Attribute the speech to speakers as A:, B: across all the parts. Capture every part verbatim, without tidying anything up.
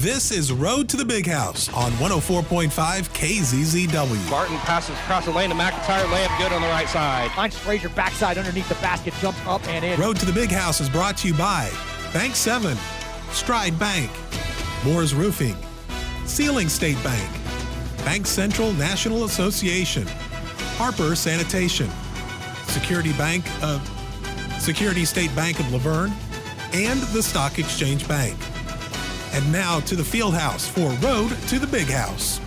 A: This is Road to the Big House on one oh four point five K Z Z W.
B: Martin passes across the lane to McIntyre. Layup good on the right side.
C: Finds Frazier backside underneath the basket. Jumps up and in.
A: Road to the Big House is brought to you by Bank seven, Stride Bank, Moores Roofing, Ceiling State Bank, Bank Central National Association, Harper Sanitation, Security Bank of Security State Bank of Laverne, and the Stock Exchange Bank. And now to the Field House for Road to the Big House.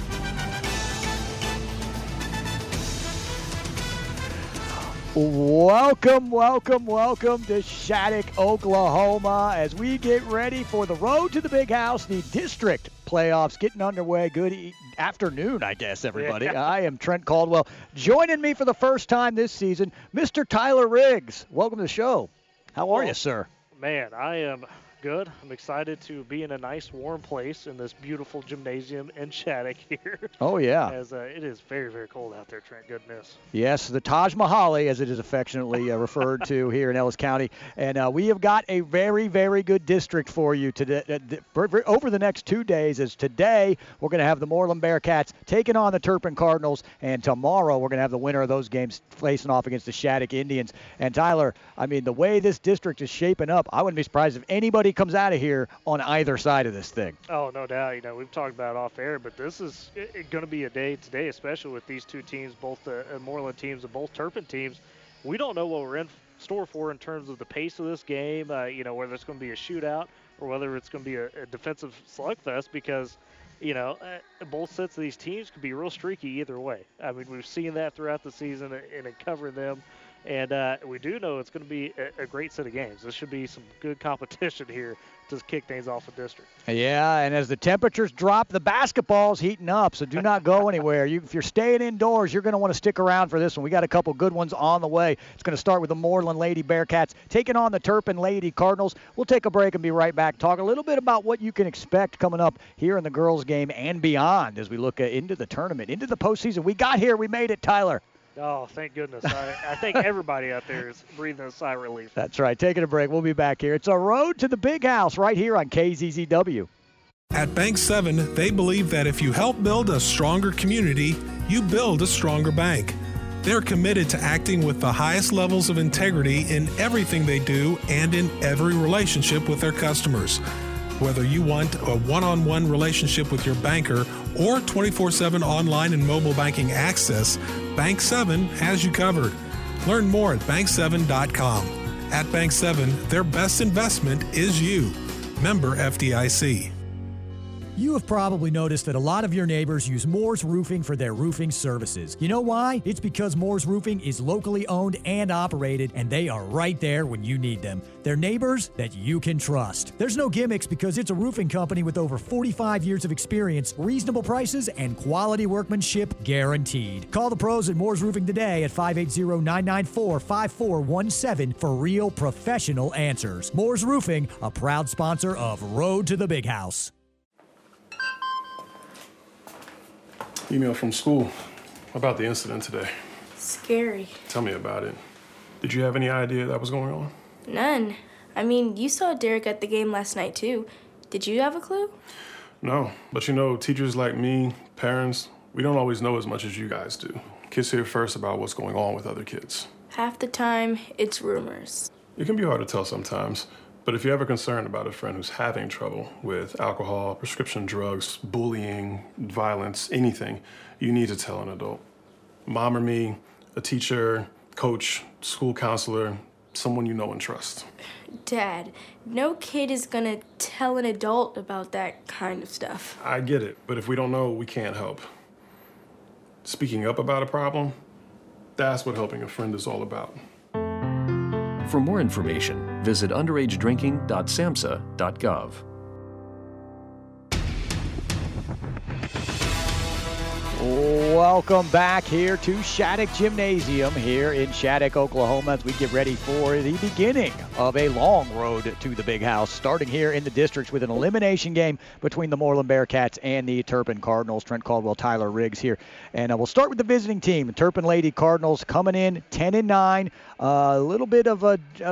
C: Welcome, welcome, welcome to Shattuck, Oklahoma, as we get ready for the Road to the Big House, the district playoffs getting underway. Good e- afternoon, I guess, everybody. Yeah. I am Trent Caldwell. Joining me for the first time this season, Mister Tyler Riggs. Welcome to the show. How are well, you, sir?
D: Man, I am good. I'm excited to be in a nice warm place in this beautiful gymnasium in Shattuck here.
C: Oh, yeah.
D: As uh, it is very, very cold out there, Trent. Goodness.
C: Yes, the Taj Mahal, as it is affectionately uh, referred to here in Ellis County. And uh, we have got a very, very good district for you today, uh, for, for, over the next two days. As today, we're going to have the Moreland Bearcats taking on the Turpin Cardinals. And tomorrow, we're going to have the winner of those games facing off against the Shattuck Indians. And Tyler, I mean, the way this district is shaping up, I wouldn't be surprised if anybody comes out of here on either side of this thing.
D: Oh, no doubt. You know, we've talked about it off air, but this is going to be a day today, especially with these two teams, both the uh, Moreland teams and both Turpin teams. We don't know what we're in store for in terms of the pace of this game, uh, you know, whether it's going to be a shootout or whether it's going to be a, a defensive slugfest, because, you know, uh, both sets of these teams could be real streaky either way. I mean, we've seen that throughout the season and in covering them. And uh, we do know it's going to be a, a great set of games. This should be some good competition here to kick things off in district.
C: Yeah, and as the temperatures drop, the basketball's heating up, so do not go anywhere. You, if you're staying indoors, you're going to want to stick around for this one. We got a couple good ones on the way. It's going to start with the Moreland Lady Bearcats taking on the Turpin Lady Cardinals. We'll take a break and be right back. Talk a little bit about what you can expect coming up here in the girls' game and beyond as we look uh, into the tournament, into the postseason. We got here. We made it, Tyler.
D: Oh, thank goodness. I, I think everybody out there is breathing a sigh of relief.
C: That's right. Taking a break. We'll be back here. It's a Road to the Big House right here on K Z Z W.
A: At Bank seven, they believe that if you help build a stronger community, you build a stronger bank. They're committed to acting with the highest levels of integrity in everything they do and in every relationship with their customers. Whether you want a one-on-one relationship with your banker or twenty-four seven online and mobile banking access, Bank seven has you covered. Learn more at bank seven dot com. At Bank seven, their best investment is you. Member F D I C.
E: You have probably noticed that a lot of your neighbors use Moores Roofing for their roofing services. You know why? It's because Moores Roofing is locally owned and operated, and they are right there when you need them. They're neighbors that you can trust. There's no gimmicks because it's a roofing company with over forty-five years of experience, reasonable prices, and quality workmanship guaranteed. Call the pros at Moores Roofing today at five eight zero, nine nine four, five four one seven for real professional answers. Moores Roofing, a proud sponsor of Road to the Big House.
F: Email from school about the incident today.
G: Scary.
F: Tell me about it. Did you have any idea that was going on?
G: None. I mean, you saw Derek at the game last night, too. Did you have a clue?
F: No, but you know, teachers like me, parents, we don't always know as much as you guys do. Kids hear first about what's going on with other kids.
G: Half the time, it's rumors.
F: It can be hard to tell sometimes. But if you're ever concerned about a friend who's having trouble with alcohol, prescription drugs, bullying, violence, anything, you need to tell an adult. Mom or me, a teacher, coach, school counselor, someone you know and trust.
G: Dad, no kid is gonna tell an adult about that kind of stuff.
F: I get it, but if we don't know, we can't help. Speaking up about a problem, that's what helping a friend is all about.
H: For more information, visit underage drinking dot samhsa dot gov.
C: Welcome back here to Shattuck Gymnasium here in Shattuck, Oklahoma, as we get ready for the beginning of a long road to the Big House, starting here in the districts with an elimination game between the Moreland Bearcats and the Turpin Cardinals. Trent Caldwell, Tyler Riggs here. And uh, we'll start with the visiting team. The Turpin Lady Cardinals coming in ten and nine. Uh, a little bit of a, a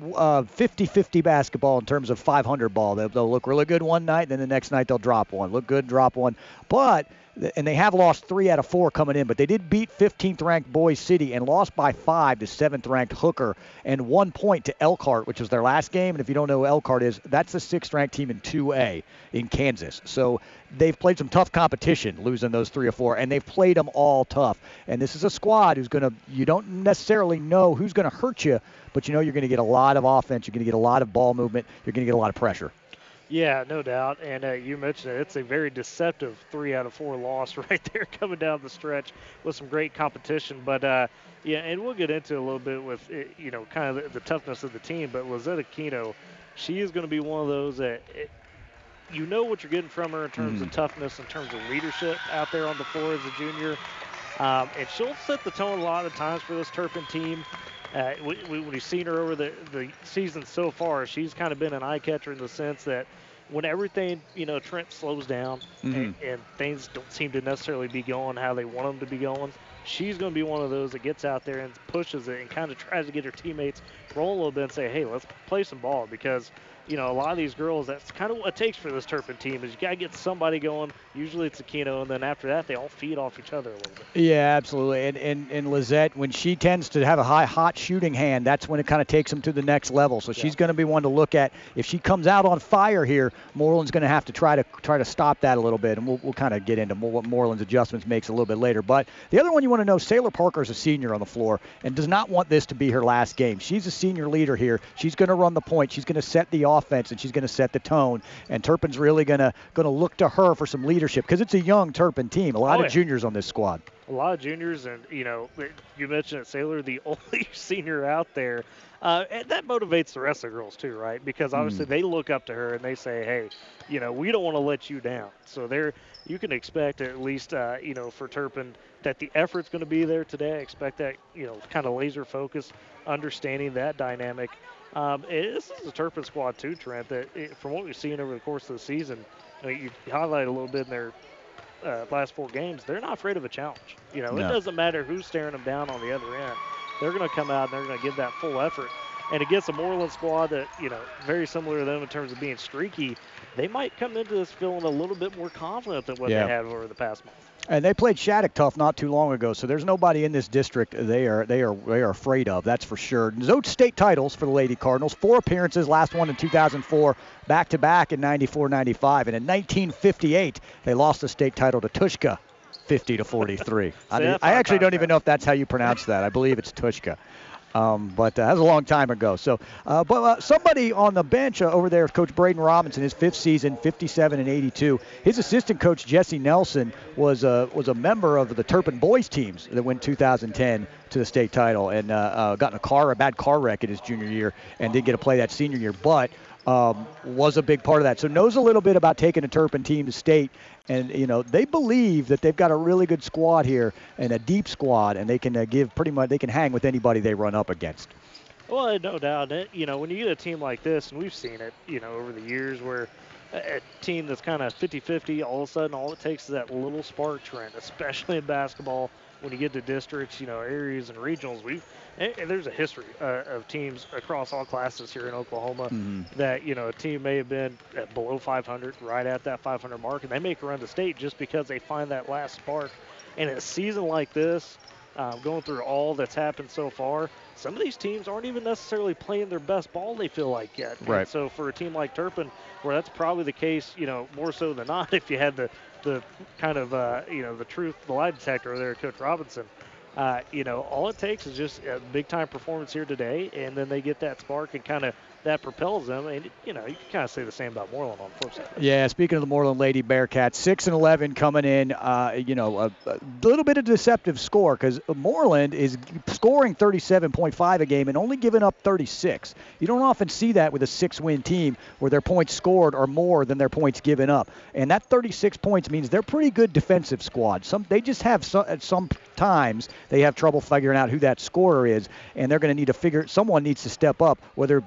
C: uh, fifty-fifty basketball in terms of five hundred ball. They'll, they'll look really good one night, and then the next night they'll drop one. Look good, drop one. But and they have lost three out of four coming in, but they did beat fifteenth-ranked Boise City and lost by five to seventh-ranked Hooker and one point to Elkhart, which was their last game. And if you don't know who Elkhart is, that's the sixth-ranked team in two A in Kansas. So they've played some tough competition, losing those three or four, and they've played them all tough. And this is a squad who's going to, you don't necessarily know who's going to hurt you, but you know you're going to get a lot of offense, you're going to get a lot of ball movement, you're going to get a lot of pressure.
D: Yeah, no doubt. And uh, you mentioned it. It's a very deceptive three out of four loss right there coming down the stretch with some great competition. But, uh, yeah, and we'll get into it a little bit with, you know, kind of the, the toughness of the team. But Lizette Aquino, she is going to be one of those that it, you know what you're getting from her in terms mm. of toughness, in terms of leadership out there on the floor as a junior. Um, and she'll set the tone a lot of times for this Turpin team. Uh, we, we, when we've seen her over the, the season so far, she's kind of been an eye-catcher in the sense that when everything, you know, Trent slows down mm-hmm. and, and things don't seem to necessarily be going how they want them to be going, she's going to be one of those that gets out there and pushes it and kind of tries to get her teammates rolling a little bit and say, hey, let's play some ball, because you know, a lot of these girls, that's kind of what it takes for this Turpin team is you got to get somebody going. Usually it's Aquino, and then after that, they all feed off each other a little bit.
C: Yeah, absolutely. And, and, and Lizette, when she tends to have a high, hot shooting hand, that's when it kind of takes them to the next level. So yeah. she's going to be one to look at. If she comes out on fire here, Moreland's going to have to try to try to stop that a little bit, and we'll, we'll kind of get into more, what Moreland's adjustments makes a little bit later. But the other one you want to know, Saylor Parker is a senior on the floor and does not want this to be her last game. She's a senior leader here. She's going to run the point. She's going to set the offense, and she's going to set the tone, and Turpin's really going to going to look to her for some leadership because it's a young Turpin team. A lot
D: oh,
C: of
D: yeah.
C: juniors on this squad.
D: A lot of juniors, and you know, you mentioned it, Saylor, the only senior out there, uh, and that motivates the rest of the girls too, right? Because obviously mm. they look up to her and they say, hey, you know, we don't want to let you down. So there, you can expect at least, uh, you know, for Turpin that the effort's going to be there today. I expect that, you know, kind of laser focus, understanding that dynamic. Um, this is a Turpin squad too, Trent, that it, from what we've seen over the course of the season, you, know, you highlight a little bit in their uh, last four games, they're not afraid of a challenge. You know, no. It doesn't matter who's staring them down on the other end. They're going to come out and they're going to give that full effort. And against a Moreland squad that, you know, very similar to them in terms of being streaky, they might come into this feeling a little bit more confident than what yeah. they have over the past month.
C: And they played Shattuck tough not too long ago, so there's nobody in this district they are they are they are afraid of. That's for sure. Zote state titles for the Lady Cardinals. Four appearances, last one in two thousand four, back to back in ninety-four ninety-five, and in nineteen fifty-eight they lost the state title to Tushka, fifty to forty-three. I, mean, I actually don't even know if that's how you pronounce that. I believe it's Tushka. Um, but uh, that was a long time ago. So, uh, but uh, somebody on the bench uh, over there is Coach Braden Robinson, his fifth season, fifty-seven and eighty-two. His assistant coach Jesse Nelson was a was a member of the Turpin boys teams that went two thousand ten to the state title, and uh, uh, got in a car, a bad car wreck in his junior year, and didn't get to play that senior year, but um, was a big part of that. So knows a little bit about taking a Turpin team to state. And, you know, they believe that they've got a really good squad here and a deep squad, and they can uh, give pretty much, they can hang with anybody they run up against.
D: Well, no doubt. It, you know, when you get a team like this, and we've seen it, you know, over the years where a, a team that's kind of fifty-fifty, all of a sudden all it takes is that little spark, Trent, especially in basketball. When you get to districts, you know, areas and regionals, we've and, and there's a history uh, of teams across all classes here in Oklahoma mm-hmm. that, you know, a team may have been at below five hundred, right at that five hundred mark, and they make a run to state just because they find that last spark. And in a season like this, um, going through all that's happened so far, some of these teams aren't even necessarily playing their best ball, they feel like, yet.
C: Right.
D: And so for a team like Turpin, where that's probably the case, you know, more so than not, if you had the the kind of, uh, you know, the truth, the lie detector over there, Coach Robinson, uh, you know, all it takes is just a big-time performance here today, and then they get that spark and kind of that propels them. And, you know, you can kind of say the same about Moreland on the flip side.
C: Yeah, speaking of the Moreland Lady Bearcats, six and eleven coming in, uh, you know, a, a little bit of deceptive score because Moreland is scoring thirty-seven point five a game and only giving up thirty-six. You don't often see that with a six-win team where their points scored are more than their points given up. And that thirty-six points means they're pretty good defensive squad. Some They just have, some, at some times, they have trouble figuring out who that scorer is, and they're going to need to figure, someone needs to step up, whether it be Jenna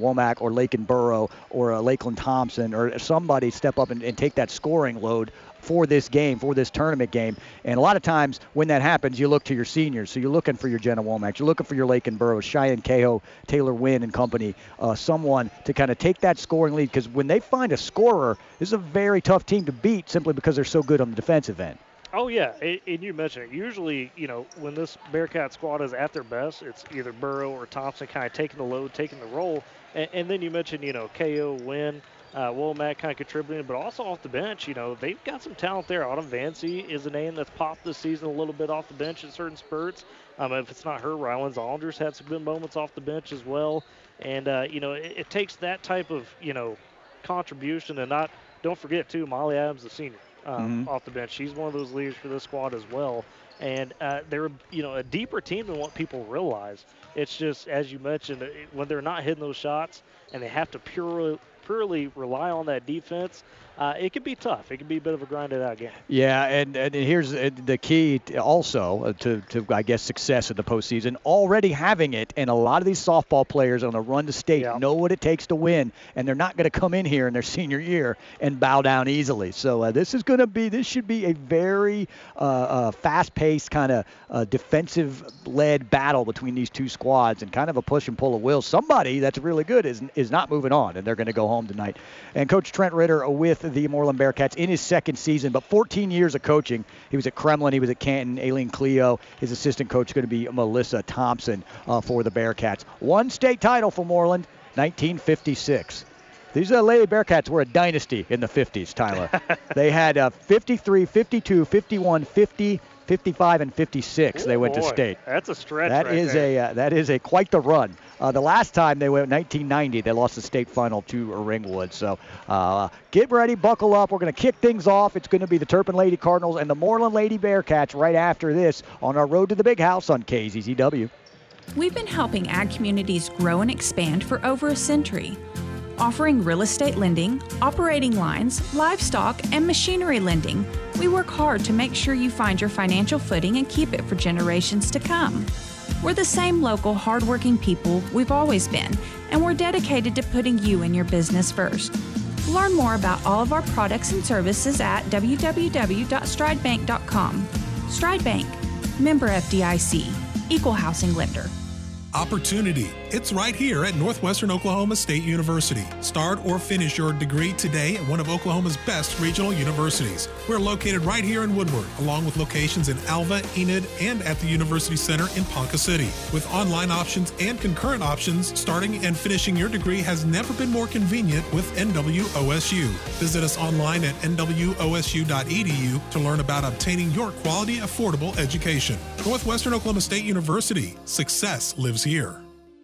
C: Womack or Lakin Burrow or uh, Lakeland Thompson or somebody step up and, and take that scoring load for this game, for this tournament game. And a lot of times when that happens, you look to your seniors. So you're looking for your Jenna Womack. You're looking for your Lakin Burrows, Cheyenne Cahoe, Taylor Wynn and company, uh, someone to kind of take that scoring lead. Because when they find a scorer, this is a very tough team to beat simply because they're so good on the defensive end.
D: Oh, yeah, and you mentioned it. Usually, you know, when this Bearcat squad is at their best, it's either Burrow or Thompson kind of taking the load, taking the role. And, and then you mentioned, you know, K O, Wynn, uh, Womack kind of contributing, but also off the bench, you know, they've got some talent there. Autumn Vancy is a name that's popped this season a little bit off the bench in certain spurts. Um, if it's not her, Rylands Alders had some good moments off the bench as well. And, uh, you know, it, it takes that type of, you know, contribution. And not, don't forget, too, Molly Adams, the senior. Um, mm-hmm. off the bench. She's one of those leaders for this squad as well. And uh, they're, you know, a deeper team than what people realize. It's just, as you mentioned, it, when they're not hitting those shots and they have to purely, purely rely on that defense, uh, it could be tough. It could be a bit of a grinded-out game.
C: Yeah, and, and here's the key also to, to, I guess, success in the postseason, already having it. And a lot of these softball players on the run to state yeah. know what it takes to win, and they're not going to come in here in their senior year and bow down easily. So uh, this is going to be, this should be a very uh, uh, fast-paced kind of uh, defensive-led battle between these two squads and kind of a push and pull of will. Somebody that's really good is, is not moving on, and they're going to go home tonight. And Coach Trent Ritter with the Moreland Bearcats in his second season, but fourteen years of coaching. He was at Kremlin, he was at Canton. Aileen Cleo, his assistant coach, is going to be Melissa Thompson uh, for the Bearcats. One state title for Moreland, nineteen fifty-six. These uh, Lady Bearcats were a dynasty in the fifties, Tyler. They had uh, fifty-three, fifty-two, fifty-one, fifty, fifty-five, and fifty-six.
D: Ooh,
C: they went
D: boy.
C: to state.
D: That's a stretch.
C: That
D: right
C: is
D: there.
C: a uh, that is a quite the run. Uh, the last time they went, nineteen ninety, they lost the state final to Ringwood. So uh, get ready, buckle up. We're going to kick things off. It's going to be the Turpin Lady Cardinals and the Moreland Lady Bearcats right after this on our road to the big house on K Z Z W.
I: We've been helping ag communities grow and expand for over a century, offering real estate lending, operating lines, livestock, and machinery lending. We work hard to make sure you find your financial footing and keep it for generations to come. We're the same local, hardworking people we've always been, and we're dedicated to putting you and your business first. Learn more about all of our products and services at w w w dot stride bank dot com. Stride Bank, member F D I C, equal housing lender.
A: Opportunity. It's right here at Northwestern Oklahoma State University. Start or finish your degree today at one of Oklahoma's best regional universities. We're located right here in Woodward, along with locations in Alva, Enid, and at the University Center in Ponca City. With online options and concurrent options, starting and finishing your degree has never been more convenient with N W O S U. Visit us online at n w o s u dot e d u to learn about obtaining your quality, affordable education. Northwestern Oklahoma State University. Success lives here.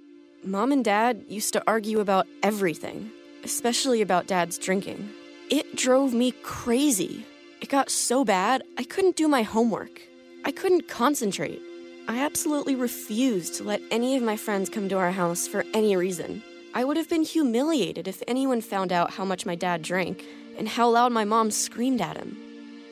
J: Mom and Dad used to argue about everything, especially about Dad's drinking. It drove me crazy. It got so bad, I couldn't do my homework. I couldn't concentrate. I absolutely refused to let any of my friends come to our house for any reason. I would have been humiliated if anyone found out how much my dad drank and how loud my mom screamed at him.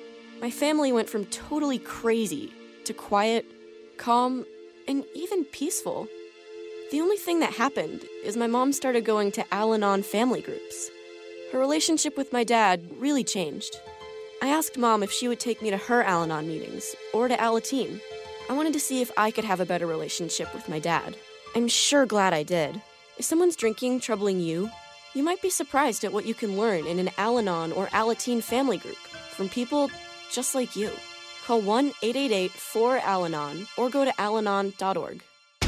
J: My family went from totally crazy to quiet, calm, and even peaceful. The only thing that happened is my mom started going to Al-Anon family groups. Her relationship with my dad really changed. I asked Mom if she would take me to her Al-Anon meetings or to Alateen. I wanted to see if I could have a better relationship with my dad. I'm sure glad I did. If someone's drinking troubling you, you might be surprised at what you can learn in an Al-Anon or Alateen family group from people just like you. Call one eight eight eight four Al Anon or go to al anon dot org.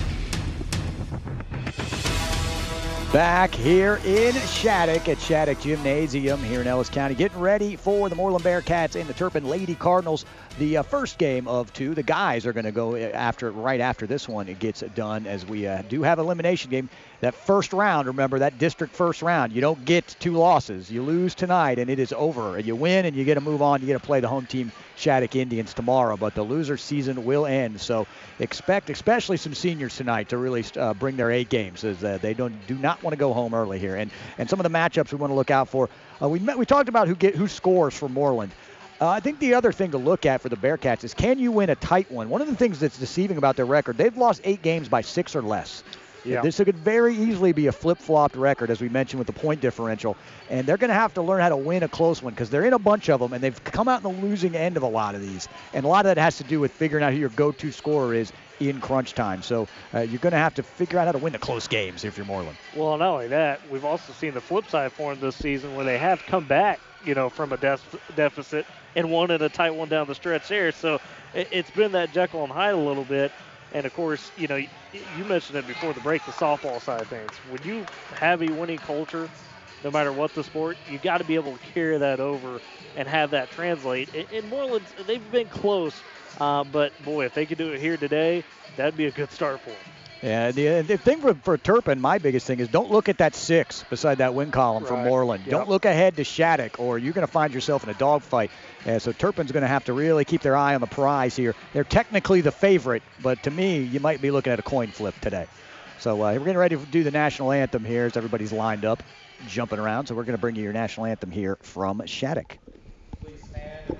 C: Back here in Shattuck at Shattuck Gymnasium here in Ellis County, getting ready for the Moreland Bearcats and the Turpin Lady Cardinals. The uh, first game of two. The guys are going to go after right after this one it gets done, as we uh, do have an elimination game. That first round, remember, that district first round, you don't get two losses. You lose tonight, and it is over. And you win, and you get to move on. You get to play the home team, Shattuck Indians, tomorrow. But the loser season will end. So expect, especially some seniors tonight, to really uh, bring their A games, as uh, they don't do not want to go home early here. And and some of the matchups we want to look out for. Uh, we met, we talked about who get who scores for Moreland. Uh, I think the other thing to look at for the Bearcats is, can you win a tight one? One of the things that's deceiving about their record, they've lost eight games by six or less. Yeah. This could very easily be a flip-flopped record, as we mentioned, with the point differential. And they're going to have to learn how to win a close one because they're in a bunch of them, and they've come out in the losing end of a lot of these. And a lot of that has to do with figuring out who your go-to scorer is in crunch time. So uh, you're going to have to figure out how to win the close games if you're Moreland.
D: Well, not only that, we've also seen the flip side for them this season where they have come back, you know, from a def- deficit and won in a tight one down the stretch there. So it, it's been that Jekyll and Hyde a little bit. And, of course, you know, you mentioned it before the break, the softball side of things. When you have a winning culture, no matter what the sport, you got to be able to carry that over and have that translate. In Moreland, they've been close, uh, but, boy, if they could do it here today, that'd be a good start for them.
C: Yeah, the, the thing for, for Turpin, my biggest thing is don't look at that six beside that win column
D: right.
C: for Moreland.
D: Yep.
C: Don't look ahead to Shattuck, or you're going to find yourself in a dogfight. Uh, so Turpin's going to have to really keep their eye on the prize here. They're technically the favorite, but to me, you might be looking at a coin flip today. So uh, we're getting ready to do the national anthem here as everybody's lined up, jumping around. So we're going to bring you your national anthem here from Shattuck.
K: Please stand.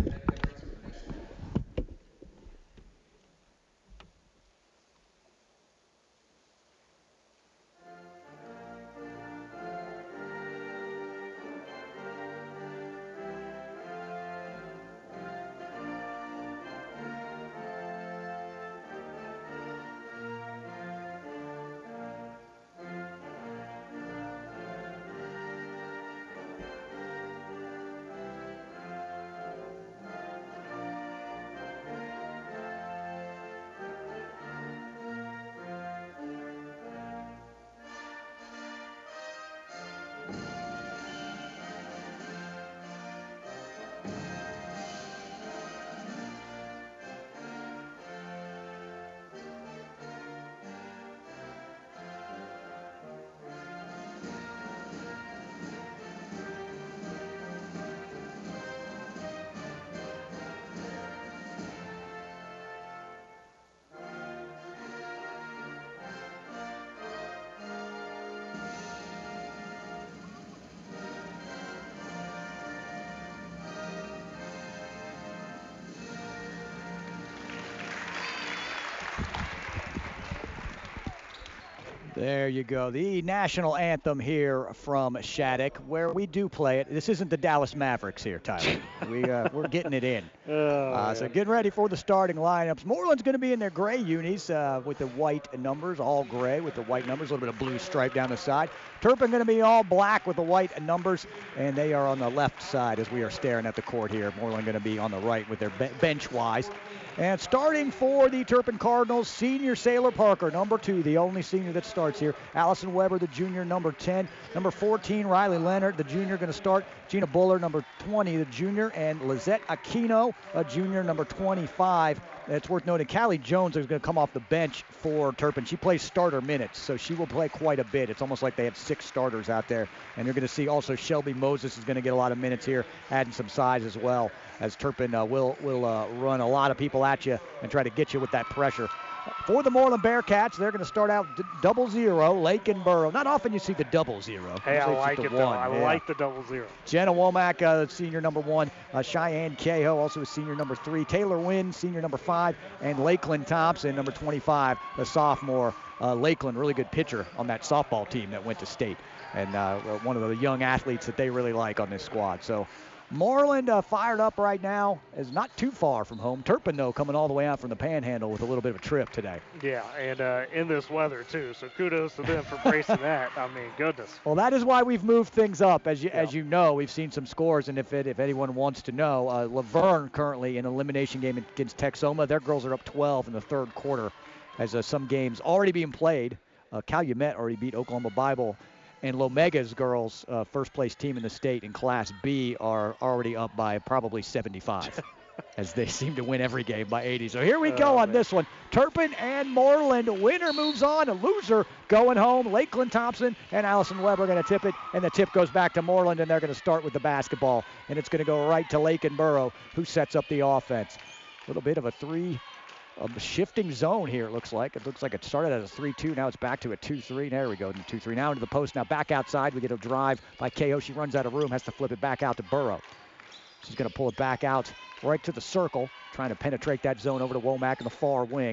C: There you go. The national anthem here from Shattuck, where we do play it. This isn't the Dallas Mavericks here, Tyler. we, uh, we're getting it in.
D: Oh,
C: uh, so getting ready for the starting lineups. Moreland's going to be in their gray unis uh, with the white numbers, all gray with the white numbers, a little bit of blue stripe down the side. Turpin going to be all black with the white numbers, and they are on the left side as we are staring at the court here. Moreland going to be on the right with their be- bench-wise. And starting for the Turpin Cardinals, senior Sailor Parker, number two, the only senior that starts here. Allison Weber, the junior, number ten. Number fourteen, Riley Leonard, the junior, going to start. Gina Buller, number twenty, the junior. And Lizette Aquino, a junior, number twenty-five. It's worth noting, Callie Jones is going to come off the bench for Turpin. She plays starter minutes, so she will play quite a bit. It's almost like they have six starters out there. And you're going to see also Shelby Moses is going to get a lot of minutes here, adding some size as well, as Turpin uh, will, will uh, run a lot of people at you and try to get you with that pressure. For the Moreland Bearcats, they're going to start out d- double zero, Lake and Burrow. Not often you see the double zero.
D: Hey, I like it, though. I
C: yeah.
D: like the double zero.
C: Jenna Womack, uh, senior number one. Uh, Cheyenne Cahill, also a senior number three. Taylor Wynn, senior number five. And Lakeland Thompson, number twenty-five, the sophomore. Uh, Lakeland, really good pitcher on that softball team that went to state. And uh, one of the young athletes that they really like on this squad. So Moreland uh, fired up right now, is not too far from home. Turpin, though, coming all the way out from the Panhandle with a little bit of a trip today.
D: Yeah, and uh, in this weather, too. So kudos to them for bracing that. I mean, goodness.
C: Well, that is why we've moved things up. As you
D: yeah.
C: as you know, we've seen some scores, and if it, if anyone wants to know, uh, Laverne currently in an elimination game against Texoma. Their girls are up twelve in the third quarter as uh, some games already being played. Uh, Calumet already beat Oklahoma Bible. And Lomega's girls, uh, first place team in the state in Class B, are already up by probably seventy-five as they seem to win every game by eighty. So here we go oh, on man. this one. Turpin and Moreland. Winner moves on. A loser going home. Lakeland Thompson and Allison Weber are going to tip it. And the tip goes back to Moreland, and they're going to start with the basketball. And it's going to go right to Lake and Burrow, who sets up the offense. A little bit of a three. A shifting zone here, it looks like. It looks like it started as a three two. Now it's back to a two three. There we go, two three. Now into the post. Now back outside. We get a drive by K O. She runs out of room, has to flip it back out to Burrow. She's going to pull it back out right to the circle, trying to penetrate that zone over to Womack in the far wing.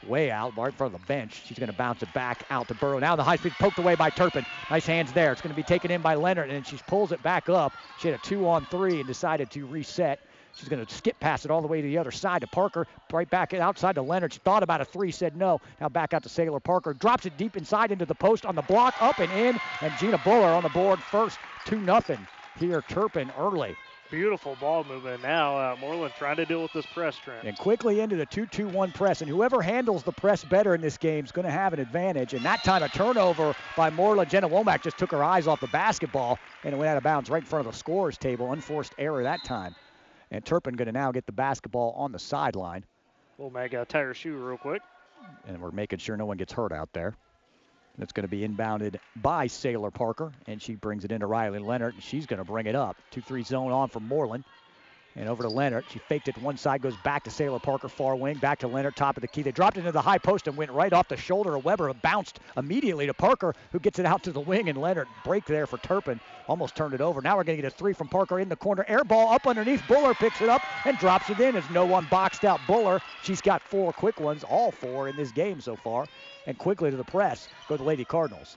C: way out, right in front of the bench. She's going to bounce it back out to Burrow. Now the high speed poked away by Turpin. Nice hands there. It's going to be taken in by Leonard, and she pulls it back up. She had a two on three and decided to reset. She's going to skip past it all the way to the other side to Parker. Right back outside to Leonard. She thought about a three, said no. Now back out to Sailor Parker. Drops it deep inside into the post on the block, up and in. And Gina Buller on the board first, two nothing. Here, Turpin early.
D: Beautiful ball movement now. Uh, Moreland trying to deal with this press, Trent.
C: And quickly into the two two one press. And whoever handles the press better in this game is going to have an advantage. And that time a turnover by Moreland. Jenna Womack just took her eyes off the basketball, and it went out of bounds right in front of the scorer's table. Unforced error that time. And Turpin going to now get the basketball on the sideline.
D: Womack got to tie her shoe real quick.
C: And we're making sure no one gets hurt out there. And it's going to be inbounded by Sailor Parker, and she brings it into Riley Leonard, and she's going to bring it up. two three zone on for Moreland. And over to Leonard. She faked it to one side, goes back to Sailor Parker, far wing, back to Leonard, top of the key. They dropped it into the high post and went right off the shoulder of Weber. It bounced immediately to Parker, who gets it out to the wing, and Leonard break there for Turpin. Almost turned it over. Now we're going to get a three from Parker in the corner. Air ball up underneath. Buller picks it up and drops it in as no one boxed out Buller. She's got four quick ones, all four in this game so far. And quickly to the press go the Lady Cardinals.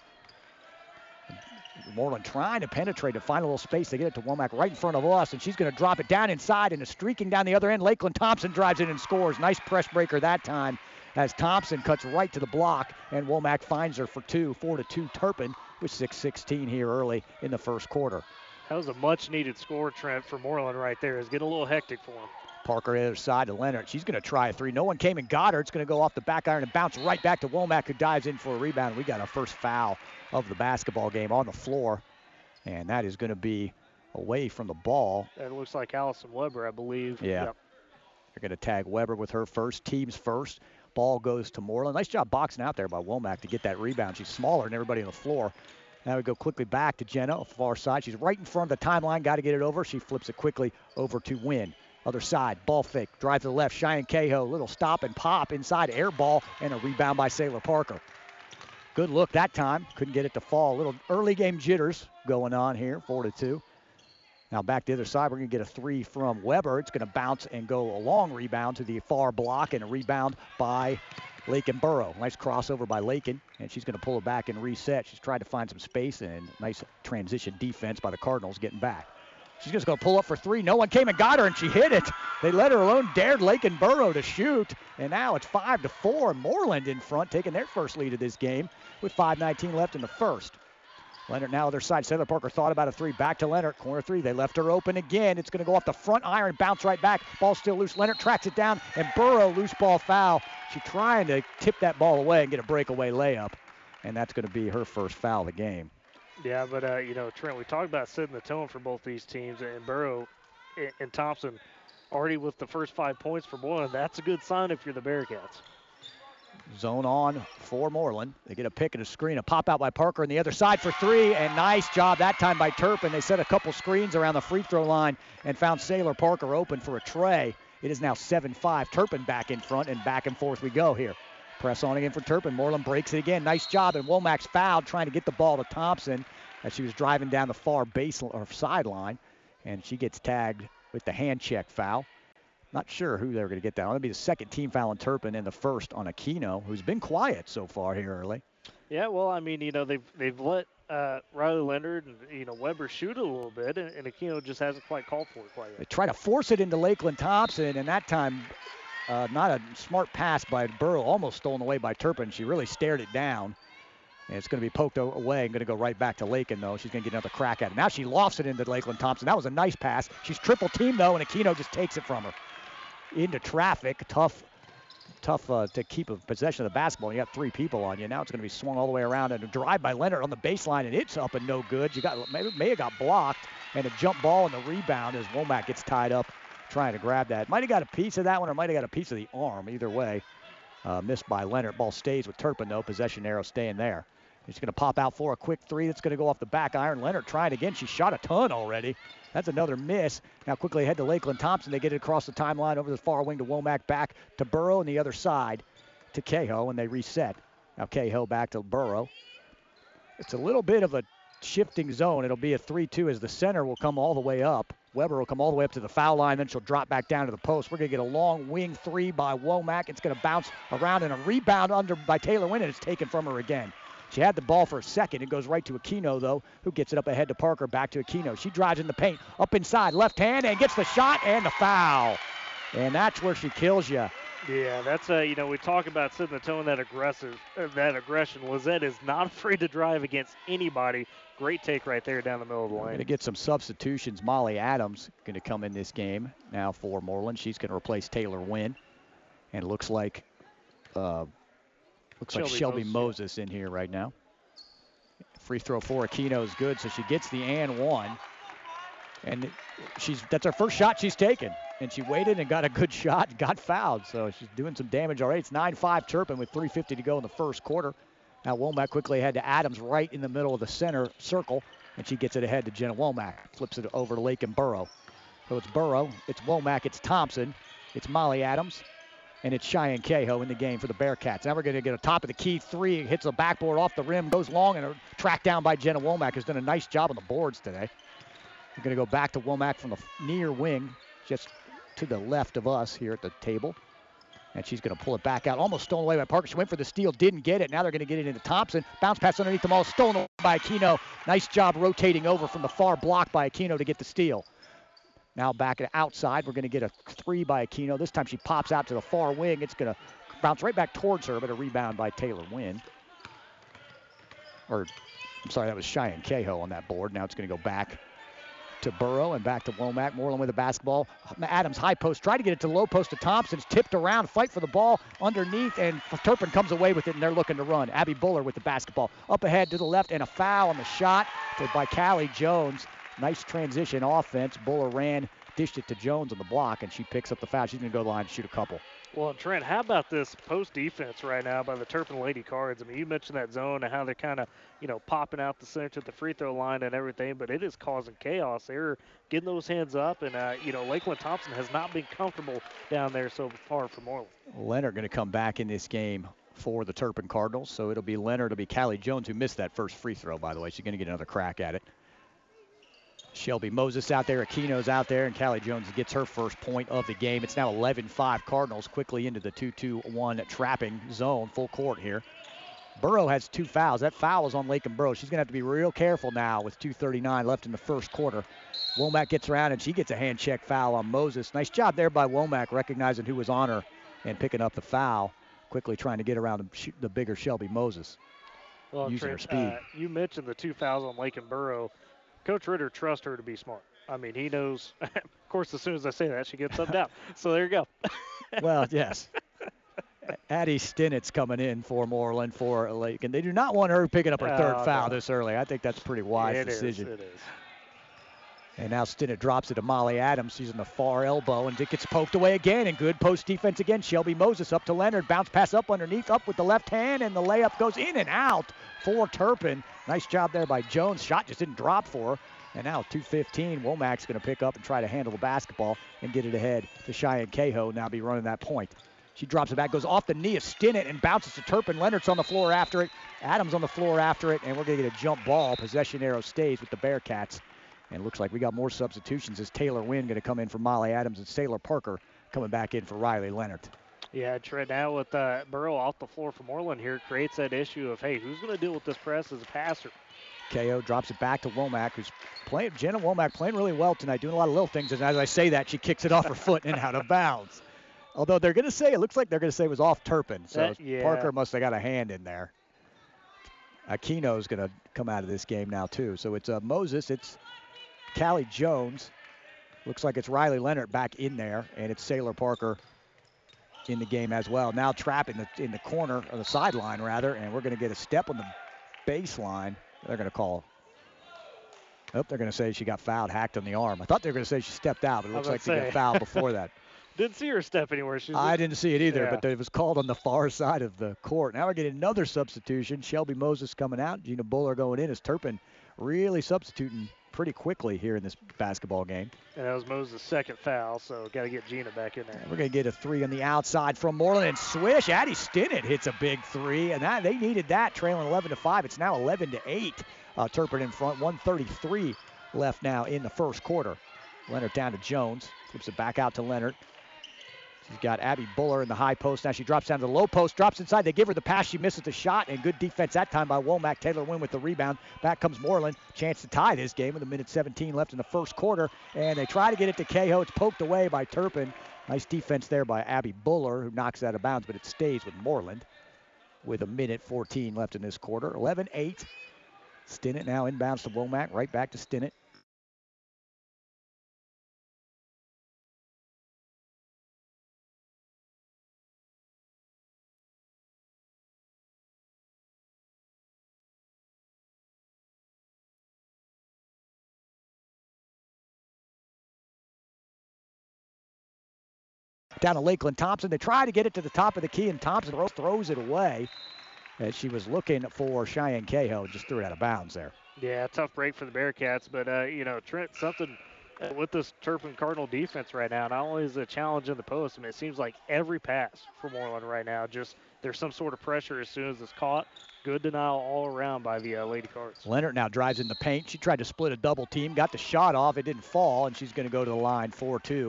C: Moreland trying to penetrate to find a little space to get it to Womack right in front of us, and she's going to drop it down inside and is streaking down the other end. Lakeland Thompson drives in and scores. Nice press breaker that time as Thompson cuts right to the block, and Womack finds her for two, four to two Turpin with six sixteen here early in the first quarter.
D: That was a much-needed score, Trent, for Moreland right there. It's getting a little hectic for him.
C: Parker the other side to Leonard. She's going to try a three. No one came and got her. It's going to go off the back iron and bounce right back to Womack, who dives in for a rebound. We got our first foul of the basketball game on the floor, and that is going to be away from the ball.
D: It looks like Allison Weber, I believe.
C: Yeah. Yep. They're going to tag Weber with her first. Teams first. Ball goes to Moreland. Nice job boxing out there by Womack to get that rebound. She's smaller than everybody on the floor. Now we go quickly back to Jenna, far side. She's right in front of the timeline. Got to get it over. She flips it quickly over to Wynn. Other side, ball fake, drive to the left, Cheyenne Cahoe, little stop and pop inside, air ball, and a rebound by Sailor Parker. Good look that time, couldn't get it to fall. A little early game jitters going on here, four to two. Now back to the other side, we're gonna get a three from Weber. It's gonna bounce and go a long rebound to the far block, and a rebound by Lakin Burrow. Nice crossover by Lakin, and she's gonna pull it back and reset. She's tried to find some space, and nice transition defense by the Cardinals getting back. She's just going to pull up for three. No one came and got her, and she hit it. They let her alone, dared Lakin Burrow to shoot. And now it's five to four. Moreland in front, taking their first lead of this game with five nineteen left in the first. Leonard now other side. Sailor Parker thought about a three. Back to Leonard. Corner three. They left her open again. It's going to go off the front iron, bounce right back. Ball still loose. Leonard tracks it down, and Burrow, loose ball foul. She's trying to tip that ball away and get a breakaway layup. And that's going to be her first foul of the game.
D: Yeah, but, uh, you know, Trent, we talked about setting the tone for both these teams, and Burrow and, and Thompson already with the first five points for Moreland. That's a good sign if you're the Bearcats.
C: Zone on for Moreland. They get a pick and a screen, a pop out by Parker on the other side for three, and nice job that time by Turpin. They set a couple screens around the free throw line and found Sailor Parker open for a tray. It is now seven five. Turpin back in front, and back and forth we go here. Press on again for Turpin. Moreland breaks it again. Nice job, and Womack's fouled trying to get the ball to Thompson as she was driving down the far base or sideline, and she gets tagged with the hand check foul. Not sure who they're going to get that. It'll be the second team foul on Turpin and the first on Aquino, who's been quiet so far here early.
D: Yeah, well, I mean, you know, they've they've let uh, Riley Leonard and, you know, Weber shoot a little bit, and, and Aquino just hasn't quite called for it quite yet.
C: They try to force it into Lakeland Thompson, and that time uh, not a smart pass by Burrow, almost stolen away by Turpin. She really stared it down. And it's going to be poked away and going to go right back to Lakin, though. She's going to get another crack at it. Now she lofts it into Lakeland Thompson. That was a nice pass. She's triple teamed, though, and Aquino just takes it from her. Into traffic. Tough tough uh, to keep a possession of the basketball. You have three people on you. Now it's going to be swung all the way around, and a drive by Leonard on the baseline, and it's up and no good. You got maybe may have got blocked, and a jump ball and the rebound as Womack gets tied up trying to grab that. Might have got a piece of that one, or might have got a piece of the arm. Either way, uh, missed by Leonard. Ball stays with Turpin, though. Possession arrow staying there. He's going to pop out for a quick three. That's going to go off the back iron. Leonard trying again. She shot a ton already. That's another miss. Now quickly ahead to Lakeland Thompson. They get it across the timeline over the far wing to Womack, back to Burrow, and the other side to Cahoe, and they reset. Now Cahoe back to Burrow. It's a little bit of a shifting zone. It'll be a three two as the center will come all the way up. Weber will come all the way up to the foul line, then she'll drop back down to the post. We're going to get a long wing three by Womack. It's going to bounce around and a rebound under by Taylor Wynn, and it's taken from her again. She had the ball for a second. It goes right to Aquino, though, who gets it up ahead to Parker. Back to Aquino. She drives in the paint, up inside, left hand, and gets the shot and the foul. And that's where she kills you.
D: Yeah, that's uh, you know, we talk about setting the tone, that aggressive, uh, that aggression. Lizette is not afraid to drive against anybody. Great take right there down the middle of the lane.
C: Going to get some substitutions. Molly Adams going to come in this game now for Moreland. She's going to replace Taylor Wynn, and it looks like uh, looks Shelby like Shelby Moses, Moses in here right now. Free throw for Aquino is good, so she gets the and one, and she's that's her first shot she's taken. And she waited and got a good shot, got fouled. So she's doing some damage already. It's nine five Turpin with three fifty to go in the first quarter. Now Womack quickly ahead to Adams right in the middle of the center circle. And she gets it ahead to Jenna Womack. Flips it over to Lakin Burrow. So it's Burrow, it's Womack, it's Thompson, it's Molly Adams, and it's Cheyenne Cahoe in the game for the Bearcats. Now we're going to get a top of the key three. Hits the backboard off the rim, goes long, and tracked down by Jenna Womack. Has done a nice job on the boards today. We're going to go back to Womack from the near wing, just to the left of us here at the table. And she's going to pull it back out. Almost stolen away by Parker. She went for the steal, didn't get it. Now they're going to get it into Thompson. Bounce pass underneath them all. Stolen away by Aquino. Nice job rotating over from the far block by Aquino to get the steal. Now back outside. We're going to get a three by Aquino. This time she pops out to the far wing. It's going to bounce right back towards her, but a rebound by Taylor Wynn. Or, I'm sorry, that was Cheyenne Cahoe on that board. Now it's going to go back to Burrow and back to Womack. Moreland with the basketball. Adams high post. Try to get it to low post to Thompson. It's tipped around. Fight for the ball underneath, and Turpin comes away with it, and they're looking to run. Abby Buller with the basketball. Up ahead to the left, and a foul on the shot by Callie Jones. Nice transition offense. Buller ran, dished it to Jones on the block, and she picks up the foul. She's going to go to the line and shoot a couple.
D: Well, and Trent, how about this post defense right now by the Turpin Lady Cards? I mean, you mentioned that zone and how they're kind of, you know, popping out the center to the free throw line and everything, but it is causing chaos. They're getting those hands up, and, uh, you know, Lakeland Thompson has not been comfortable down there so far for Moreland.
C: Leonard going to come back in this game for the Turpin Cardinals, so it'll be Leonard, it'll be Callie Jones, who missed that first free throw, by the way. She's going to get another crack at it. Shelby Moses out there, Aquino's out there, and Callie Jones gets her first point of the game. It's now eleven five Cardinals, quickly into the two two one trapping zone, full court here. Burrow has two fouls. That foul is on Lakin Burrow. She's going to have to be real careful now with two thirty-nine left in the first quarter. Womack gets around, and she gets a hand check foul on Moses. Nice job there by Womack, recognizing who was on her and picking up the foul, quickly trying to get around the, the bigger Shelby Moses,
D: well,
C: using
D: Trent,
C: her speed.
D: Uh, you mentioned the two fouls on Lakin Burrow. Coach Ritter trusts her to be smart. I mean, he knows. Of course, as soon as I say that, she gets subbed out. So there you go.
C: Well, yes. Addie Stinnett's coming in for Moreland for Lake, and they do not want her picking up her third
D: oh,
C: foul
D: no.
C: this early. I think that's a pretty wise
D: it
C: decision.
D: Is, it is.
C: And now Stinnett drops it to Molly Adams. She's in the far elbow, and it gets poked away again. And good post defense again. Shelby Moses up to Leonard. Bounce pass up underneath, up with the left hand, and the layup goes in and out for Turpin. Nice job there by Jones. Shot just didn't drop for her. And now two fifteen, Womack's going to pick up and try to handle the basketball and get it ahead to Cheyenne Cahoe, now be running that point. She drops it back, goes off the knee of Stinnett and bounces to Turpin. Leonard's on the floor after it. Adams on the floor after it, and we're going to get a jump ball. Possession arrow stays with the Bearcats. And it looks like we got more substitutions as Taylor Wynn going to come in for Molly Adams and Sailor Parker coming back in for Riley Leonard.
D: Yeah, Trent, now with uh, Burrow off the floor for Moreland here, creates that issue of, hey, who's going to deal with this press as a passer?
C: K O drops it back to Womack, who's playing, Jenna Womack playing really well tonight, doing a lot of little things. And as I say that, she kicks it off her foot and out of bounds. Although they're going to say, it looks like they're going to say it was off Turpin. So
D: that, yeah.
C: Parker must have got a hand in there. Aquino's going to come out of this game now, too. So it's uh, Moses, it's Callie Jones. Looks like it's Riley Leonard back in there, and it's Sailor Parker in the game as well. Now Trapp in the, in the corner, or the sideline, rather, and we're going to get a step on the baseline. They're going to call. Oh, they're going to say she got fouled, hacked on the arm. I thought they were going to say she stepped out, but it looks like she got fouled before that.
D: Didn't see her step anywhere. She's
C: I didn't see it either,
D: yeah.
C: but it was called on the far side of the court. Now we're getting another substitution. Shelby Moses coming out. Gina Buller going in as Turpin really substituting pretty quickly here in this basketball game.
D: And that was Moses' second foul, so got to get Gina back in there.
C: And we're going to get a three on the outside from Moreland, and swish. Addie Stinnett hits a big three, and that they needed that, trailing eleven to five. It's now eleven to eight. Uh, Turpin in front, one thirty-three left now in the first quarter. Leonard down to Jones. Flips it back out to Leonard. She's got Abby Buller in the high post. Now she drops down to the low post, drops inside. They give her the pass. She misses the shot, and good defense that time by Womack. Taylor Wynn with the rebound. Back comes Moreland. Chance to tie this game with a minute seventeen left in the first quarter. And they try to get it to Cahoe. It's poked away by Turpin. Nice defense there by Abby Buller, who knocks it out of bounds, but it stays with Moreland with a minute fourteen left in this quarter. eleven eight. Stinnett now inbounds to Womack. Right back to Stinnett. Down to Lakeland Thompson. They try to get it to the top of the key, and Thompson throws it away as she was looking for Cheyenne Cahoe. Just threw it out of bounds there.
D: Yeah, tough break for the Bearcats, but, uh, you know, Trent, something uh, with this Turpin Cardinal defense right now, not only is it a challenge in the post, I mean, it seems like every pass for Moreland right now, just there's some sort of pressure as soon as it's caught. Good denial all around by the uh, Lady Cards.
C: Leonard now drives in the paint. She tried to split a double team, got the shot off. It didn't fall, and she's going to go to the line four two.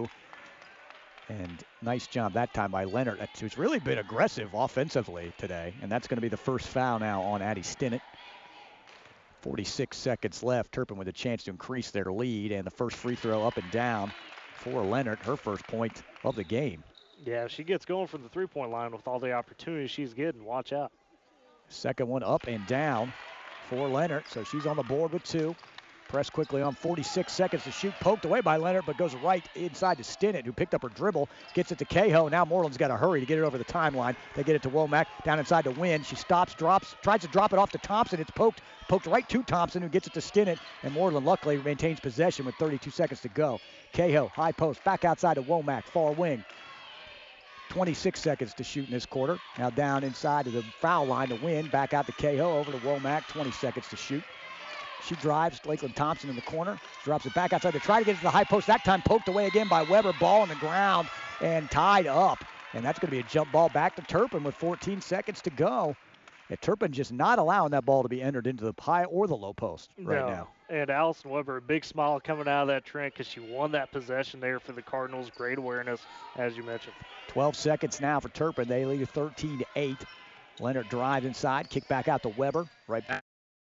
C: And nice job that time by Leonard, who's really been aggressive offensively today. And that's going to be the first foul now on Addie Stinnett. forty-six seconds left. Turpin with a chance to increase their lead. And the first free throw up and down for Leonard, her first point of the game.
D: Yeah, if she gets going from the three-point line with all the opportunities she's getting, watch out.
C: Second one up and down for Leonard. So she's on the board with two. Press quickly on, forty-six seconds to shoot. Poked away by Leonard, but goes right inside to Stinnett, who picked up her dribble. Gets it to Cahoe. Now Moreland's got to hurry to get it over the timeline. They get it to Womack. Down inside to Wynn. She stops, drops, tries to drop it off to Thompson. It's poked, poked right to Thompson, who gets it to Stinnett. And Moreland luckily maintains possession with thirty-two seconds to go. Cahoe, high post, back outside to Womack, far wing. twenty-six seconds to shoot in this quarter. Now down inside to the foul line to Wynn. Back out to Cahoe, over to Womack. twenty seconds to shoot. She drives, Lakeland Thompson in the corner, drops it back outside to try to get it to the high post. That time poked away again by Weber. Ball on the ground and tied up. And that's going to be a jump ball back to Turpin with fourteen seconds to go. And Turpin just not allowing that ball to be entered into the high or the low post right
D: no.
C: now.
D: And Allison Weber, a big smile coming out of that, Trent, because she won that possession there for the Cardinals. Great awareness, as you mentioned.
C: twelve seconds now for Turpin. They lead thirteen to eight. Leonard drives inside, kick back out to Weber. Right back.